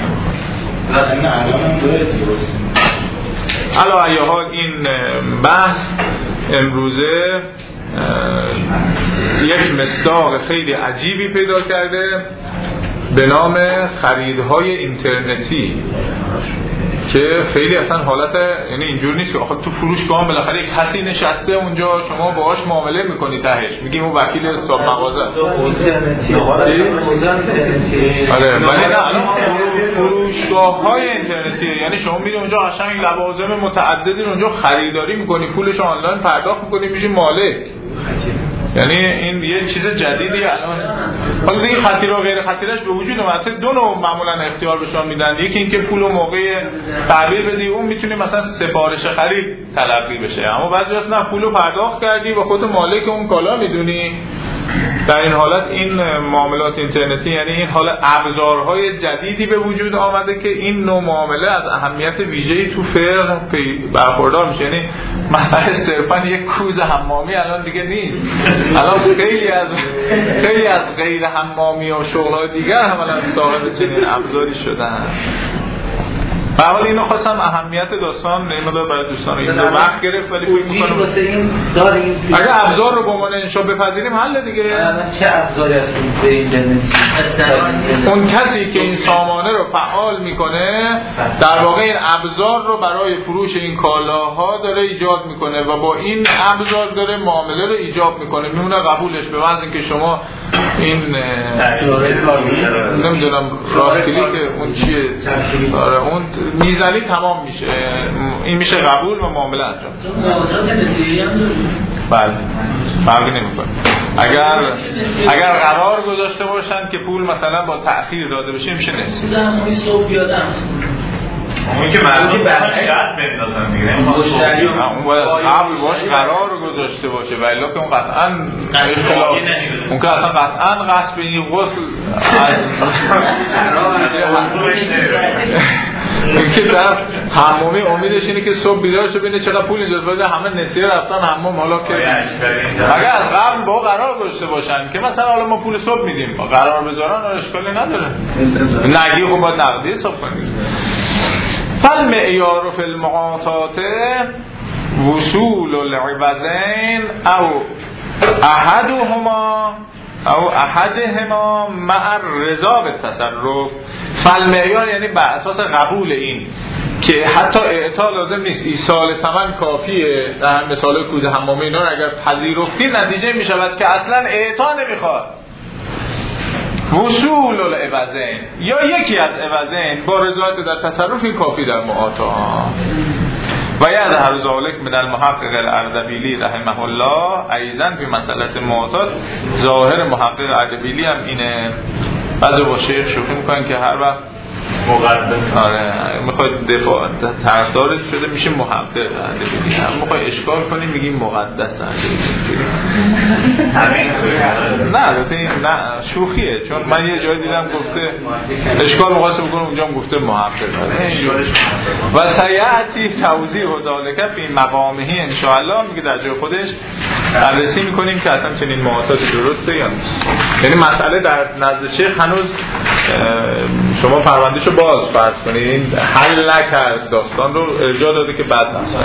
علا ایهال. این بحث امروزه یک مصداق خیلی عجیبی پیدا کرده به نام خریدهای اینترنتی که خیلی اصلا حالت یعنی اینجور نیست که آخه تو فروشگاه بالاخره یک کسی نشسته اونجا شما باهاش معامله میکنی تهش میگیم اون وکیل صاحب مغازه. آره ولی نه الان فروشگاه‌های اینترنتی یعنی شما میری اونجا قشنگ لوازم متعددی اونجا خریداری میکنی پولش آنلاین پرداخت میکنی میشی مالک. یعنی این یه چیز جدیدی الان. حالا دیگه خطیر و غیر خطیرش به وجود اومده. دو نوع معمولا اختیار به شما میدن، یکی اینکه پولو موقع تحویل بدی اون میتونی مثلا سفارش خرید تلقی بشه، اما بعضی وقت نه پولو پرداخت کردی و خودت مالک اون کالا میدونی در این حالت این معاملات اینترنتی، یعنی این حالا ابزارهای جدیدی به وجود آمده که این نوع معامله از اهمیت ویژه‌ای تو فقه برخوردار میشه. یعنی مثلا صرفا یک کوز حمامی الان دیگه نیست، الان خیلی از غیر حمامی و شغل‌های دیگر هم الان صاحب چنین ابزاری شدن. به حال اینو خواستم اهمیت داستان نمیدونم برای دوستان این دو وقت گرفت، ولی فکر می‌کنم اگه ابزار رو به عنوان انشا بپذیریم حل دیگه. چه ابزاری هستون به این اون کسی که این سامانه رو فعال میکنه در واقع این ابزار رو برای فروش این کالاها داره ایجاد میکنه و با این ابزار داره معامله رو ایجاد میکنه. میمونه قبولش به واسه اینکه شما این نمیدونم راست کلیک اون چیه اون میزنی تمام میشه، این میشه قبول و معامله انجام. بله فرقی نمیکنه. اگر قرار گذاشته باشن که پول مثلا با تأخیر داده بشه میشه نصف. اون که مردم شرط بندازن دیگه، مشتری اون باید قبل باش قرار گذاشته باشه و الا که اون قطعا اون که اصلا قطعا قصد این غسل که در حمامی امیدش اینه که صبح بیدار شه ببینه چقدر پول اینجاست، بده همه نسیه رفتن حمام. حالا که اگه از قبل با قرار گذاشته باشن که مثلا حالا ما پول صبح میدیم قرار بذارن اشکالی نداره، نگی خب باید نقدی حساب کنیم. فالمعیار فی المعاطات وصول العوضین او احدهما مع الرضا بالتصرف. فالمعیار یعنی بر اساس قبول این که حتی اعطا لازم نیست، ایصال ثمن کافیه. در مثال کوزه حمامی اینا اگر پذیرفتی نتیجه می شود که اصلا اعطا نمیخواد. وصول العوضین یا یکی از عوضین با رضایت در تصرف این کافی در معاطات. و یظهر ذلک من المحقق الاردبیلی رحمه الله ایضا فی مسئله معاطات. ظاهر محقق اردبیلی هم اینه. بعضی با شیخ شوخی میکنن که هر وقت مقدس میخواید دفاع طرفدارش شده میشه محقق اردبیلی، هم میخوای اشکال کنیم میگیم مقدس اردبیلی. نه شوخیه، چون من یه جای دیدم گفته اشکال مقاسه بکنم اونجا هم گفته محقق. و سیعتی توضیح و ذالکه فی مقامهی انشاءالله میگه در جای خودش بررسی میکنیم که اصلا چنین معاطاتی درسته یا نیست. یعنی مسئله در نزد شیخ هنوز شما پروندهشو باز فرض کنید حل نکرد، داستان رو ارجاع داده که بعد نست.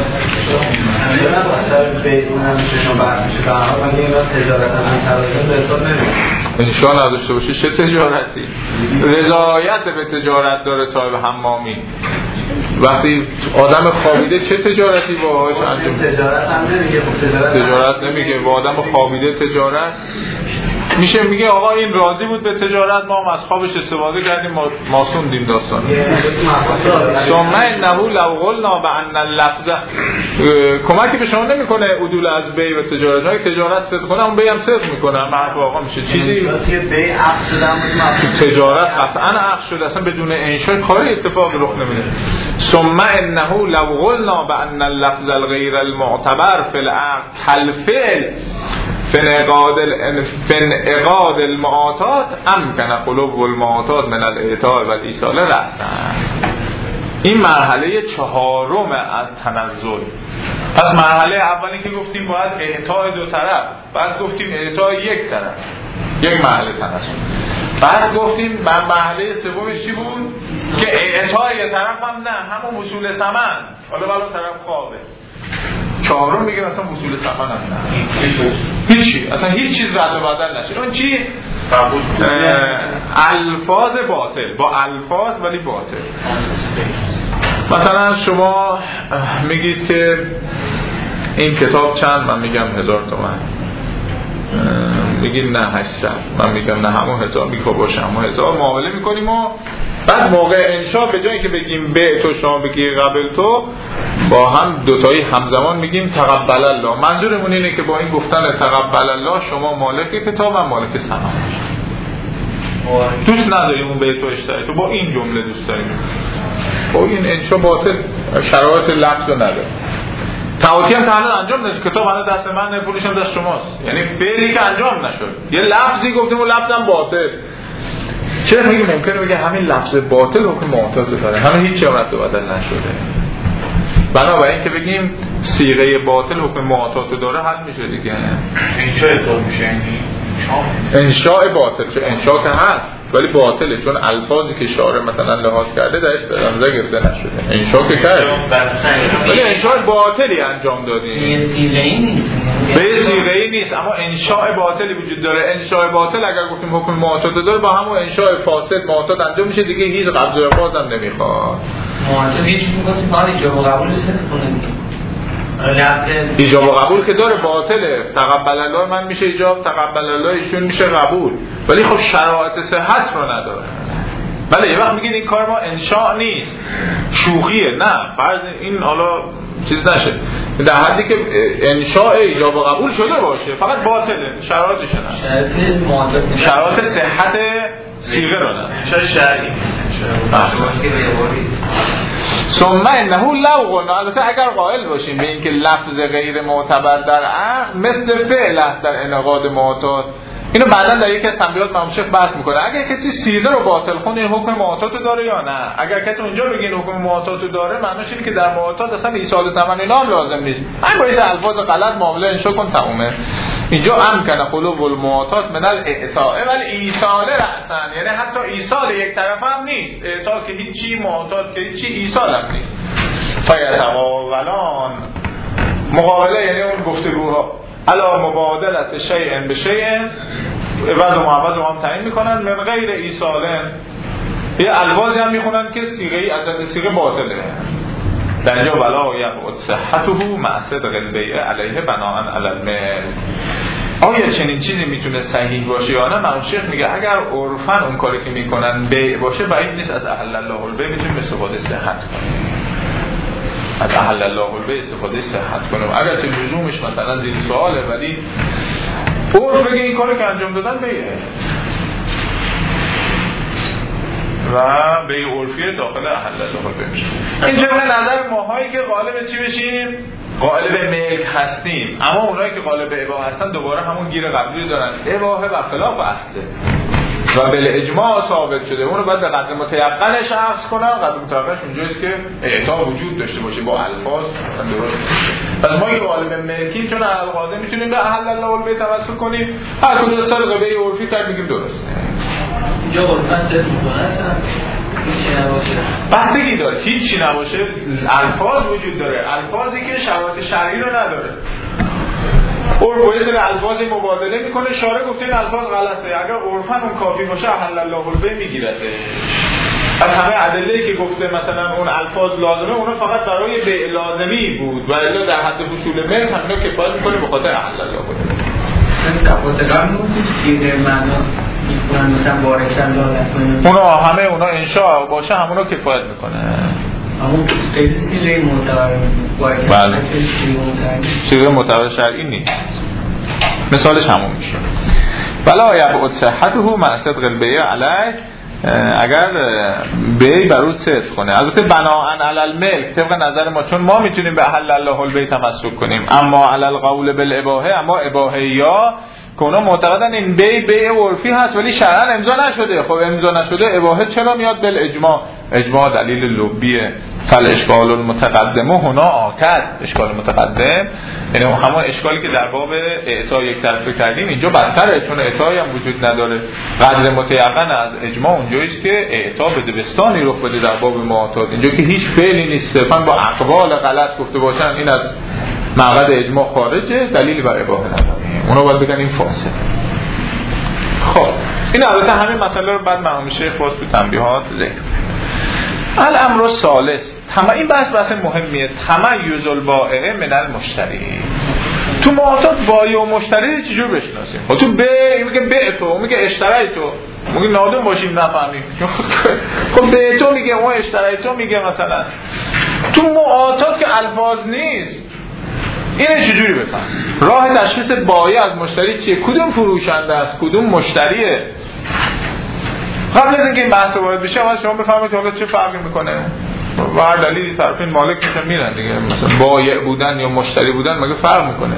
انشاء نداشته باشی چه تجارتی؟ رضایت به تجارت داره صاحب حمامی. وقتی آدم خوابیده چه تجارتی باهاش انجام؟ تجارت نمیگه با آدم خوابیده تجارت میشه. میگه آقا این راضی بود به تجارت، ما هم از خوابش استفاده کردیم، ما خوندیم داستان. ثم انه لو قلنا بان اللفظ کمکی به شما نمیکنه عدول از بیع و تجارت. اگه تجارت صدق کنه اون بیع هم صدق میکنه. معرف آقا میشه چیزی بیع عقد شده، تجارت قطعا عقد شده، اصلا بدون انشاء کاری اتفاق رخ نمیده. ثم انه لو قلنا بان اللفظ الغیر المعتبر فی العقد كالفعل فانعقاد المعاطات امکن قلوب المعاطات من الاعطاء و الایصال رأسا. این مرحله چهارم از تنزل. پس مرحله اولی که گفتیم باید اعطای دو طرف، بعد گفتیم اعطای یک طرف، یک مرحله تنزل. بعد گفتیم مرحله سومش چی بود؟ که اعطای یه طرف هم نه، همون وصول ثمن، حالا بالا طرف خوابه. چهارم میگه مثلا وصول ثمن هم نه، هیچی، اصلا هیچ چیز رد و بدل نشه. اون چی؟ الفاظ باطل، با الفاظ ولی باطل. مثلا شما میگید که این کتاب چند، من میگم 1000 تومان، میگید نه 800، من میگم نه همون 1000، میگه باشه همون 1000 معامله میکنیم. و بعد موقع انشاء به جایی که بگیم به تو شما بگی قبل تو، با هم دوتایی همزمان میگیم تقبل الله. منظورمون اینه که با این گفتن تقبل الله شما مالک کتاب و مالک سنم دوست نداریم اون به تو اشتری، تو با این جمله دوست داریم. با این انشاء باطل شرایط لفظ رو نداره. تعاطی هم تا الان انجام نشد. کتاب الان دست من، پولش هم دست شماست. یعنی فعلی که انجام نشد. یه لفظی گفتیم و لفظم باطل. چرا میگه ممکنه بگه همین لفظ باطل حکم معتاد داره، همین هیچ جا رد و بدل نشده. بنابراین که بگیم صیغه باطل حکم معتاد داره حل میشه دیگه. انشاء حساب میشه، یعنی انشاء باطل، چه انشاء که هست ولی باطله، چون الفاظی که شارع مثلا لحاظ کرده درش به گرفته نشده. انشاء که کرد ولی انشاء باطلی انجام دادیم، به صیغه‌ای نیست، اما انشاء باطلی وجود داره. انشاء باطل اگر گفتیم حکم معتاد داره، با همون انشاء فاسد معتاد انجام میشه دیگه، هیچ قبض و باز هم نمیخواد. معتاد هیچ می‌خواستی فقط ایجاب و قبول صدق کنه. ایجاب و قبول که داره باطله. تقبل الله من میشه ایجاب، تقبل الله ایشون میشه قبول، ولی خب شرایط صحت رو نداره. بله یه وقت میگید این کار ما انشاء نیست، شوخیه. نه، فرض این حالا چیز نشه، در حدی که انشاء ایجاب و قبول شده باشه، فقط باطله، شرایطش نه، شرایط صحت صیغه رو نه، انشاء شرعی ثم انه لو قلنا، البته اگر قائل باشیم به اینکه لفظ غیر معتبر در عقل مثل فعل است در انعقاد معتاد، اینو بعدا در یکی از تنبیهات امام شیخ بحث میکنه. اگر کسی صیغه رو باطل خونه این حکم معتاد داره یا نه؟ اگر کسی اونجا بگه این حکم معتاد داره، معنیش اینه که در معتاد اصلا ایصال ثمن اینا هم لازم نیست، همین باعث الفاظ غلط معامله انشا کن تمومه. اینجا امکن خلو المعتاد من الاعطاء ولی ایصال رأسن، یعنی حتی ایصال یک طرف هم نیست، اعطا که هیچی، معتاد که هیچی، ایصال هم نیست. فیتقابلان، مقابله یعنی اون گفتگوها علا مبادلت شیء به شیء، عوض و معوض رو هم تعیین میکنن من غیر ایصالن. یه الفاظی هم میخونن که صیغه از صیغه باطله. در اینجا ولا یبعد صحته مع صدق البیع علیه بناء علی المال. آیا چنین چیزی میتونه صحیح باشه یا نه؟ امام شیخ میگه اگر عرفاً اون کاری که میکنن بیع باشه، بعید نیست از احل الله البیع میتونیم استفاده صحت کنیم، از احل الله البیع استفاده صحت کنیم. اگر که لزومش مثلا زیر سواله، ولی عرف بگه این کاری که انجام دادن بیعه و بیع عرفی داخل احل الله البیع میشه. این جمله نظر ماهایی که غالب چی بشیم؟ غالب ملک هستیم، اما اونایی که غالب اباحه هستن دوباره همون گیر قبلی دارن، اباحه و خلاف اصله و بل اجماع ثابت شده. اون رو باید به قدر متیقنش اخذ کنن. قدر متیقنش اونجاست که اعطا وجود داشته باشه با الفاظ مثلا درست باشه. پس ما که غالب ملکیم، چون القاضی میتونیم به احل الله البیع توسل کنیم، هر کجا سر بیع عرفی کرد میگیم درسته. اینجا عرفاً صدق میکنه اصلا هیچی نباشه، بستگی داره، هیچی نباشه، الفاظ وجود داره، الفاظی که شرایط شرعی رو نداره. اور باید سر الفاظی مبادله میکنه، شارع گفته این الفاظ غلطه، اگر عرفاً اون کافی باشه احل الله البیع میگیرده. از همه ادله‌ای که گفته مثلا اون الفاظ لازمه، اونا فقط برای بیع لازمی بود و الا در حد وصول ملک همینا کفایت میکنه به خاطر احل الله البیع. تفاوت‌گرم میگفتیم سیغه معنا میکنن مثلا بارک الله لکم، اونا همه اونا انشاء باشه همونو کفایت میکنه. همون خیلی سیغه معتبر بارک الله سیغه معتبر شرعی نیست. مثالش همون میشه ولا یبعد صحته مع صدق البیع علیه، اگر بیع بر او صدق کنه. البته بناء علی الملک طبق نظر ما، چون ما میتونیم به احل الله البیع تمسک کنیم، اما علی القول بالاباحه، اما اباحه‌یا که اونا معتقدن این بیع عرفی هست ولی شرعاً امضا نشده. خب امضا نشده اباحه چرا میاد بالاجماع؟ اجماع دلیل لبیه. فل اشکال المتقدم هنا آکد، اشکال متقدم یعنی همون اشکالی که در باب اعطا یک طرفه کردیم اینجا بدتره، چون اعطایی هم وجود نداره. قدر متیقن از اجماع اونجاییست که اعطا به دبستانی رخ بده در باب معتاد، اینجا که هیچ فعلی نیست، صرفا با اقوال غلط گفته باشن این از مقعد اجماع خارجه، دلیلی بر اباحه نداره. اونا باید بگن این فاسد. خب این البته همین مسئله رو بعد امام شیخ باز تو تنبیهات ذکر. الامر الثالث، این بحث مهمیه، تمیز البائع من المشتری. تو معتاد بایع و مشتری چجور بشناسیم؟ تو میگه بیع تو، میگه اشتری تو، میگه نادون باشیم نفهمیم. خب بیع تو میگه، اون اشتری تو میگه. مثلا تو معتاد که الفاظ نیست، اینه چجوری بفهم؟ راه تشخیص بایع از مشتری چیه؟ کدوم فروشنده است، کدوم مشتریه؟ قبل از اینکه این بحث وارد بشه اول شما بفهمید حالا چه فرقی میکنه. و هر دلیلی طرفین مالک میشن میرن دیگه، مثلا بایع بودن یا مشتری بودن مگه فرق میکنه؟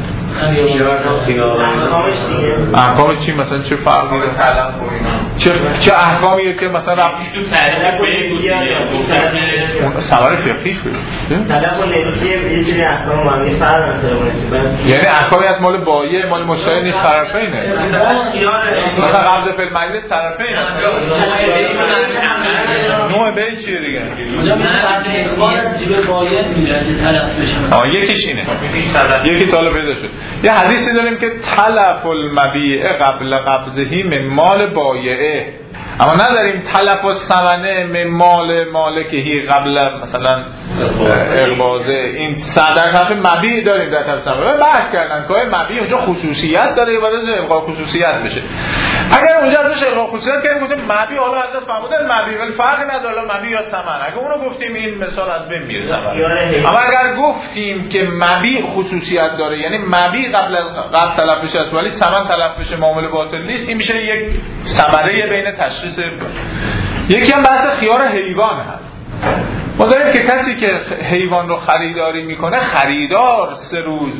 احکامش چی مثلا چه فرقی داره؟ چه احکامیه که مثلا رفتیش تو طرف ثمره فقهیش بود طرف نسیه یه سری احکام معنی فرق نداره، یعنی احکامی از مال بایع مال مشتری نیست، طرفینه. مثلا قبض فی المجلس طرفینه. نوع بیع چیه دیگه؟ یکیش اینه، یکی طالب پیدا شد. یه حدیثی داریم که تلف المبیع قبل قبضهی من مال بایعه، اما نداریم تلف الثمنه من مال مالکهی قبل مثلا اقباضه. این صدقه مبیع داریم در طرف ثمنه. بحث کردن که مبیع اونجا خصوصیت داره یا باید ابقاء خصوصیت بشه. اگر اونجا ازش ابقاء خصوصیت کردیم گفتیم مبیع، حالا ازش فهمیدن مبیع ولی فرقی نداره مبیع یا ثمن. اگه اونو گفتیم این مثال از بین میره ثمن. اما اگر گفتیم که مبیع خصوصیت داره، یعنی مبیع قبل تلف بشه است ولی ثمن تلف بشه معامله باطل نیست، این میشه یک ثمره بین تشخیص. یکی هم بحث خیار حیوان هست. ما داریم که کسی که حیوان رو خریداری میکنه خریدار 3 روز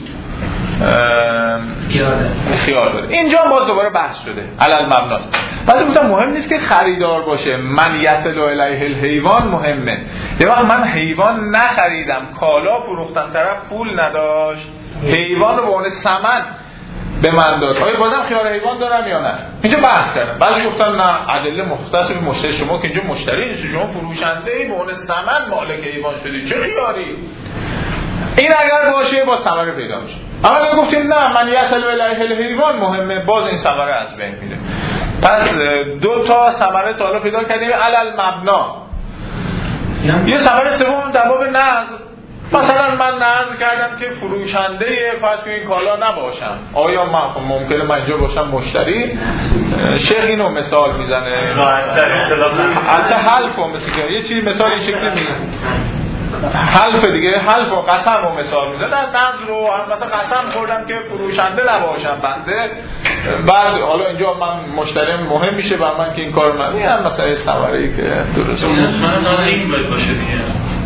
خیار داره. اینجا باز دوباره بحث شده علل مبناست. بعد گفتم مهم نیست که خریدار باشه، من یصل الیه الحیوان مهمه. یه وقت من حیوان نخریدم، کالا فروختم، طرف پول نداشت، حیوان رو به عنوان ثمن به من داد، آیا بازم خیار حیوان دارم یا نه؟ اینجا بحث کردم. بعضی گفتن نه، ادله مختص به مشتری شما که اینجا مشتری نیست، شما فروشنده ای به عنوان ثمن مالک حیوان شدی، چه خیاری؟ این اگر باشه باز ثمره پیدا میشه. اما اگه گفتیم نه، من یصل الیه الحیوان مهمه، باز این ثمره از بین میره. پس 2 تا ثمره تا حالا پیدا کردیم علل مبنا. یه ثمره سوم در باب نقض. مثلا من نقض کردم که فروشنده فرض کنید کالا نباشم، آیا من ممکنه من اینجا باشم مشتری؟ شیخ اینو مثال میزنه، حتی حلف و مثل یه چیزی مثال این شکلی میزنه، حلف دیگه، حلف و قسم رو مثال میزنه. نقض رو مثلا قسم خوردم که فروشنده نباشم بنده، بعد حالا اینجا من مشتری مهم میشه بر من که این کار من میگم مثلا یه ثمره‌ای که درست این باید باشه دیگه.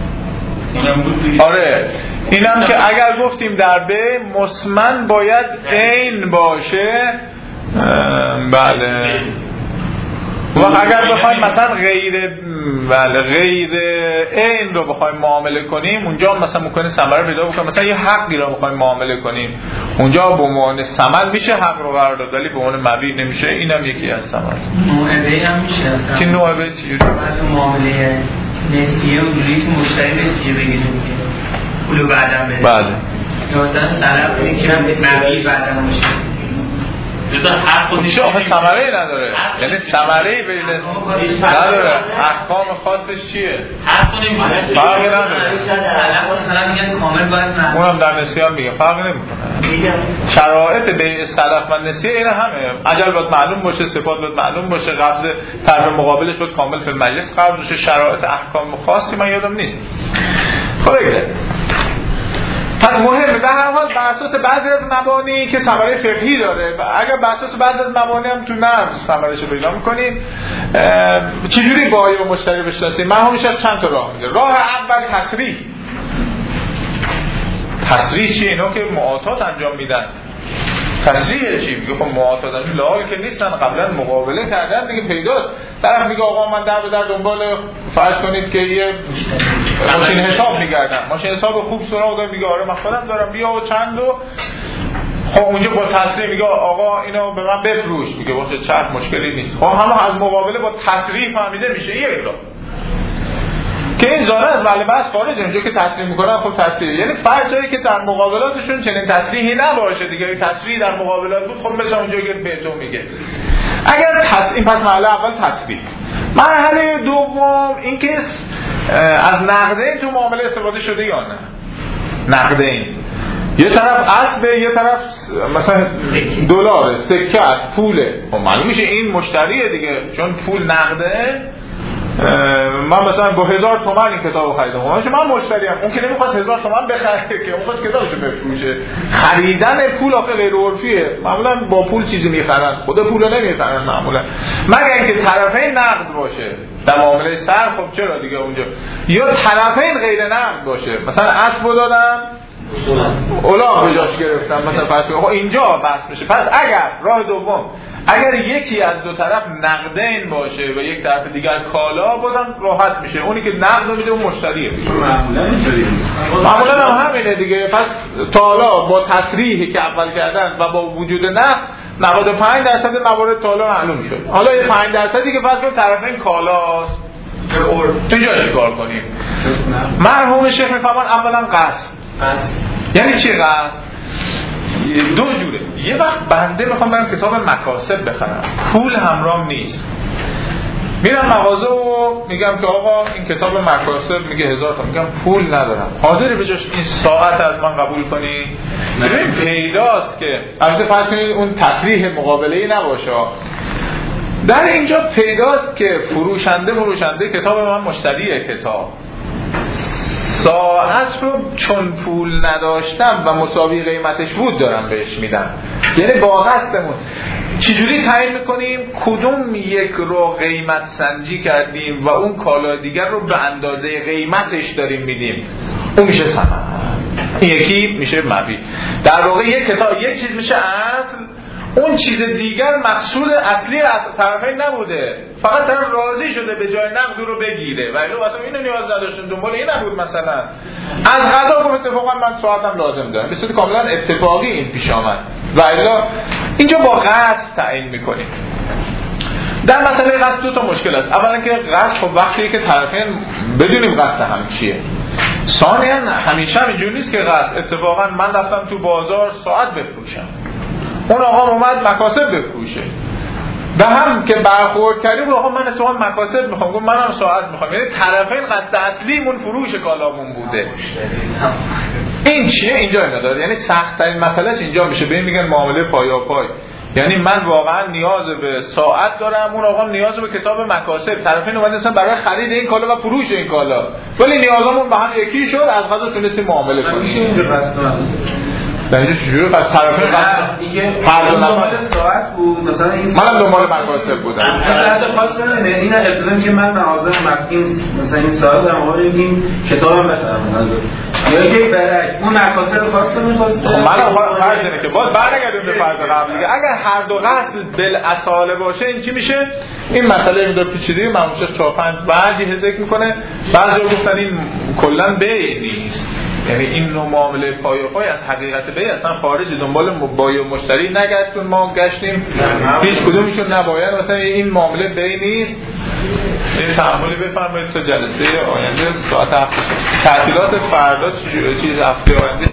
آره، اینم که اگر گفتیم در به مسمن باید عین باشه. بله. و اگر بخوایم مثلا غیر عین رو بخوایم معامله کنیم، اونجا مثلا ممکنه ثمره پیدا بکنیم. مثلا یه حقی رو بخوایم معامله کنیم، اونجا به عنوان ثمن میشه حق رو قرار داد ولی به عنوان مبیع نمیشه. اینم یکی از ثمره. نوع هم میشه. چه نوع به چیه؟ مثلا معامله نسیه اونجوری که مشتری نسیه بگیره پولو بعدم بده. بله. یا مثلا طرف یکی هم مبیع بعدم میشه. جدا حق میشه آخه ثمره نداره، یعنی ثمره بین نداره. احکام خاصش چیه؟ حق نمیشه. فرقی نداره. مثلا میگن کامل باید مبیع. اونم در نسیه میگه فرقی نمیکنه. شرایط بین سلف و نسیه این همه. اجل باید معلوم باشه، صفات باید معلوم باشه، قبض طرف مقابلش باید کامل فی المجلس قبض بشه. شرایط احکام خاصی من یادم نیست. خب بگه پس مهمه به هر حال بر اساس بعضی از مبانی که ثمره فقهی داره، و اگر بر اساس بعضی از مبانی هم تو نقض ثمره‌شو پیدا می‌کنیم. چجوری بایع و مشتری بشناسیم؟ من همیشه چند تا راه میگم. راه اول تصریح. تصریح چیه؟ اینا که معاطات انجام میدن. تصریح چی؟ میگه خب معاطات انجام لال که نیستن، قبلا مقابله کردن دیگه پیداست. طرف میگه آقا من در به در دنبال فرض کنید که یه ماشین حساب میگردم، ماشین حساب خوب سراغ دارم، میگه آره من خودم دارم بیا و چند و خب اونجا با تصریح میگه آقا اینو به من بفروش، میگه باشه چند مشکلی نیست. خب همه از مقابله با تصریح فهمیده میشه یک راه که این زانه از ولی بحث خارج. اونجا که تصریح میکنن خب تصریح، یعنی فرض جایی که در مقابلاتشون چنین تصریحی نباشه دیگه، این تصریح در مقابلات بود خب مثلا اونجا که به تو میگه اگر این پس مرحله اول تصریح. مرحله دوم این که از نقدین تو معامله استفاده شده یا نه. نقدین یه طرف عطبه، یه طرف مثلا دلار سکه است، پوله، خب معلوم میشه این مشتریه دیگه چون پول نقده. من مثلا با 1000 تومان این کتابو خریدم، من مشتریم، اون که نمیخواست 1000 تومان بخره که میخواست کتابشو بفروشه. خریدن پول آخه غیر عرفیه، معمولا با پول چیزی میخرن، خود پولو نمیخرن معمولا، مگر اینکه طرفین نقد باشه. در معامله صرف خب چرا دیگه اونجا، یا طرفین غیر نقد باشه، مثلا اسبو دادم اولاغ به جاش گرفتم مثلا، پس اینجا بحث میشه. پس اگر راه دوم، اگر یکی از دو طرف نقدین باشه و یک طرف دیگر کالا، بازم راحت میشه. اونی که نقد میده اون مشتریه. معمولا هم همینه دیگه. پس تا حالا با تصریحی که اول کردن و با وجود نقد 95% موارد تا حالا معلوم شد. حالا یه 5% که فرض کنیم طرفین کالاست، اینجا چیکار کنیم؟ مرحوم شیخ میفهمان اولا قصد. یعنی چی قصد؟ دو جوره. یه وقت بنده میخوام برم کتاب مکاسب بخرم، پول همرام نیست، میرم مغازه و میگم که آقا این کتاب مکاسب میگه 1000 تومان، میگم پول ندارم، حاضری به جاش این ساعت از من قبول کنی؟ ببین پیداست که البته فرض کنید اون تصریح مقابله‌ای نباشه، در اینجا پیداست که فروشنده کتاب من مشتریه کتاب، ساعت رو چون پول نداشتم و مساوی قیمتش بود دارم بهش میدم. یعنی با قصدمون چجوری تعیین میکنیم کدوم یک رو قیمت سنجی کردیم و اون کالا دیگر رو به اندازه قیمتش داریم میدیم، اون میشه ثمن، این یکی میشه مبیع. در واقع یک چیز میشه اصل، اون چیز دیگر مقصود اصلی طرفین نبوده، فقط طرف راضی شده به جای نقد رو بگیره و اصلا اینو نیاز نداشتن، دنبال این نبود. مثلا از قضا گفت اتفاقا من ساعتم لازم دارم، به صورت کاملا اتفاقی این پیش آمد و الا اینجا با قصد تعیین میکنیم. در مسئله قصد دو تا مشکل است. اولا که قصد خب وقتیه که طرفین بدونیم قصد هم چیه. ثانیاً همیشه هم اینجوری نیست که قصد اتفاقا من رفتم تو بازار ساعت بفروشم، اون آقا اومد مکاسب بفروشه و هم که برخورد کردیم آقا من اتفاقا مکاسب میخوام، گفت منم ساعت میخوام. یعنی طرفین قصد اصلیمون فروش کالامون بوده. این چیه؟ اینجا اینا داره. یعنی سخت ترین مسئلهش اینجا میشه، به این میگن معامله پایاپای. یعنی من واقعا نیاز به ساعت دارم، اون آقا نیاز به کتاب مکاسب، طرفین اومدن برای خرید این کالا و فروش این کالا، ولی نیازمون به هم یکی شد، از قضا تونستیم معامله کنیم. در اینجا چجوری؟ پس طرفین هر دو نفر ساعت بود، مثلا این منم دنبال مکاسب بودم. حتی خواستم این ابتدا که من مغازه مفهوم مثلا این ساعت در مقابل این کتابم بخرم، یا که برعکس اون مکاسب خواستم می‌خواست. منم فرض اینه که باز برگردیم به فرض قبلی، اگر هر دو قصد بالاصاله باشه این چی میشه؟ این مسئله میاد پیچیده، معمولا 4-5 بعضی ذکر میکنه، بعضی گفتن این کلا بیع نیست، یعنی این نوع معامله پایه‌پای از حقیقت بیع اصلا خارج، دنبال بایع و مشتری نگشتون، ما گشتیم هیچ کدومشون نباید، مثلا این معامله بیع نیست. این تحملی بفرمایید تا جلسه آینده ساعت 7 تعطیلات فردا چیز هفته آینده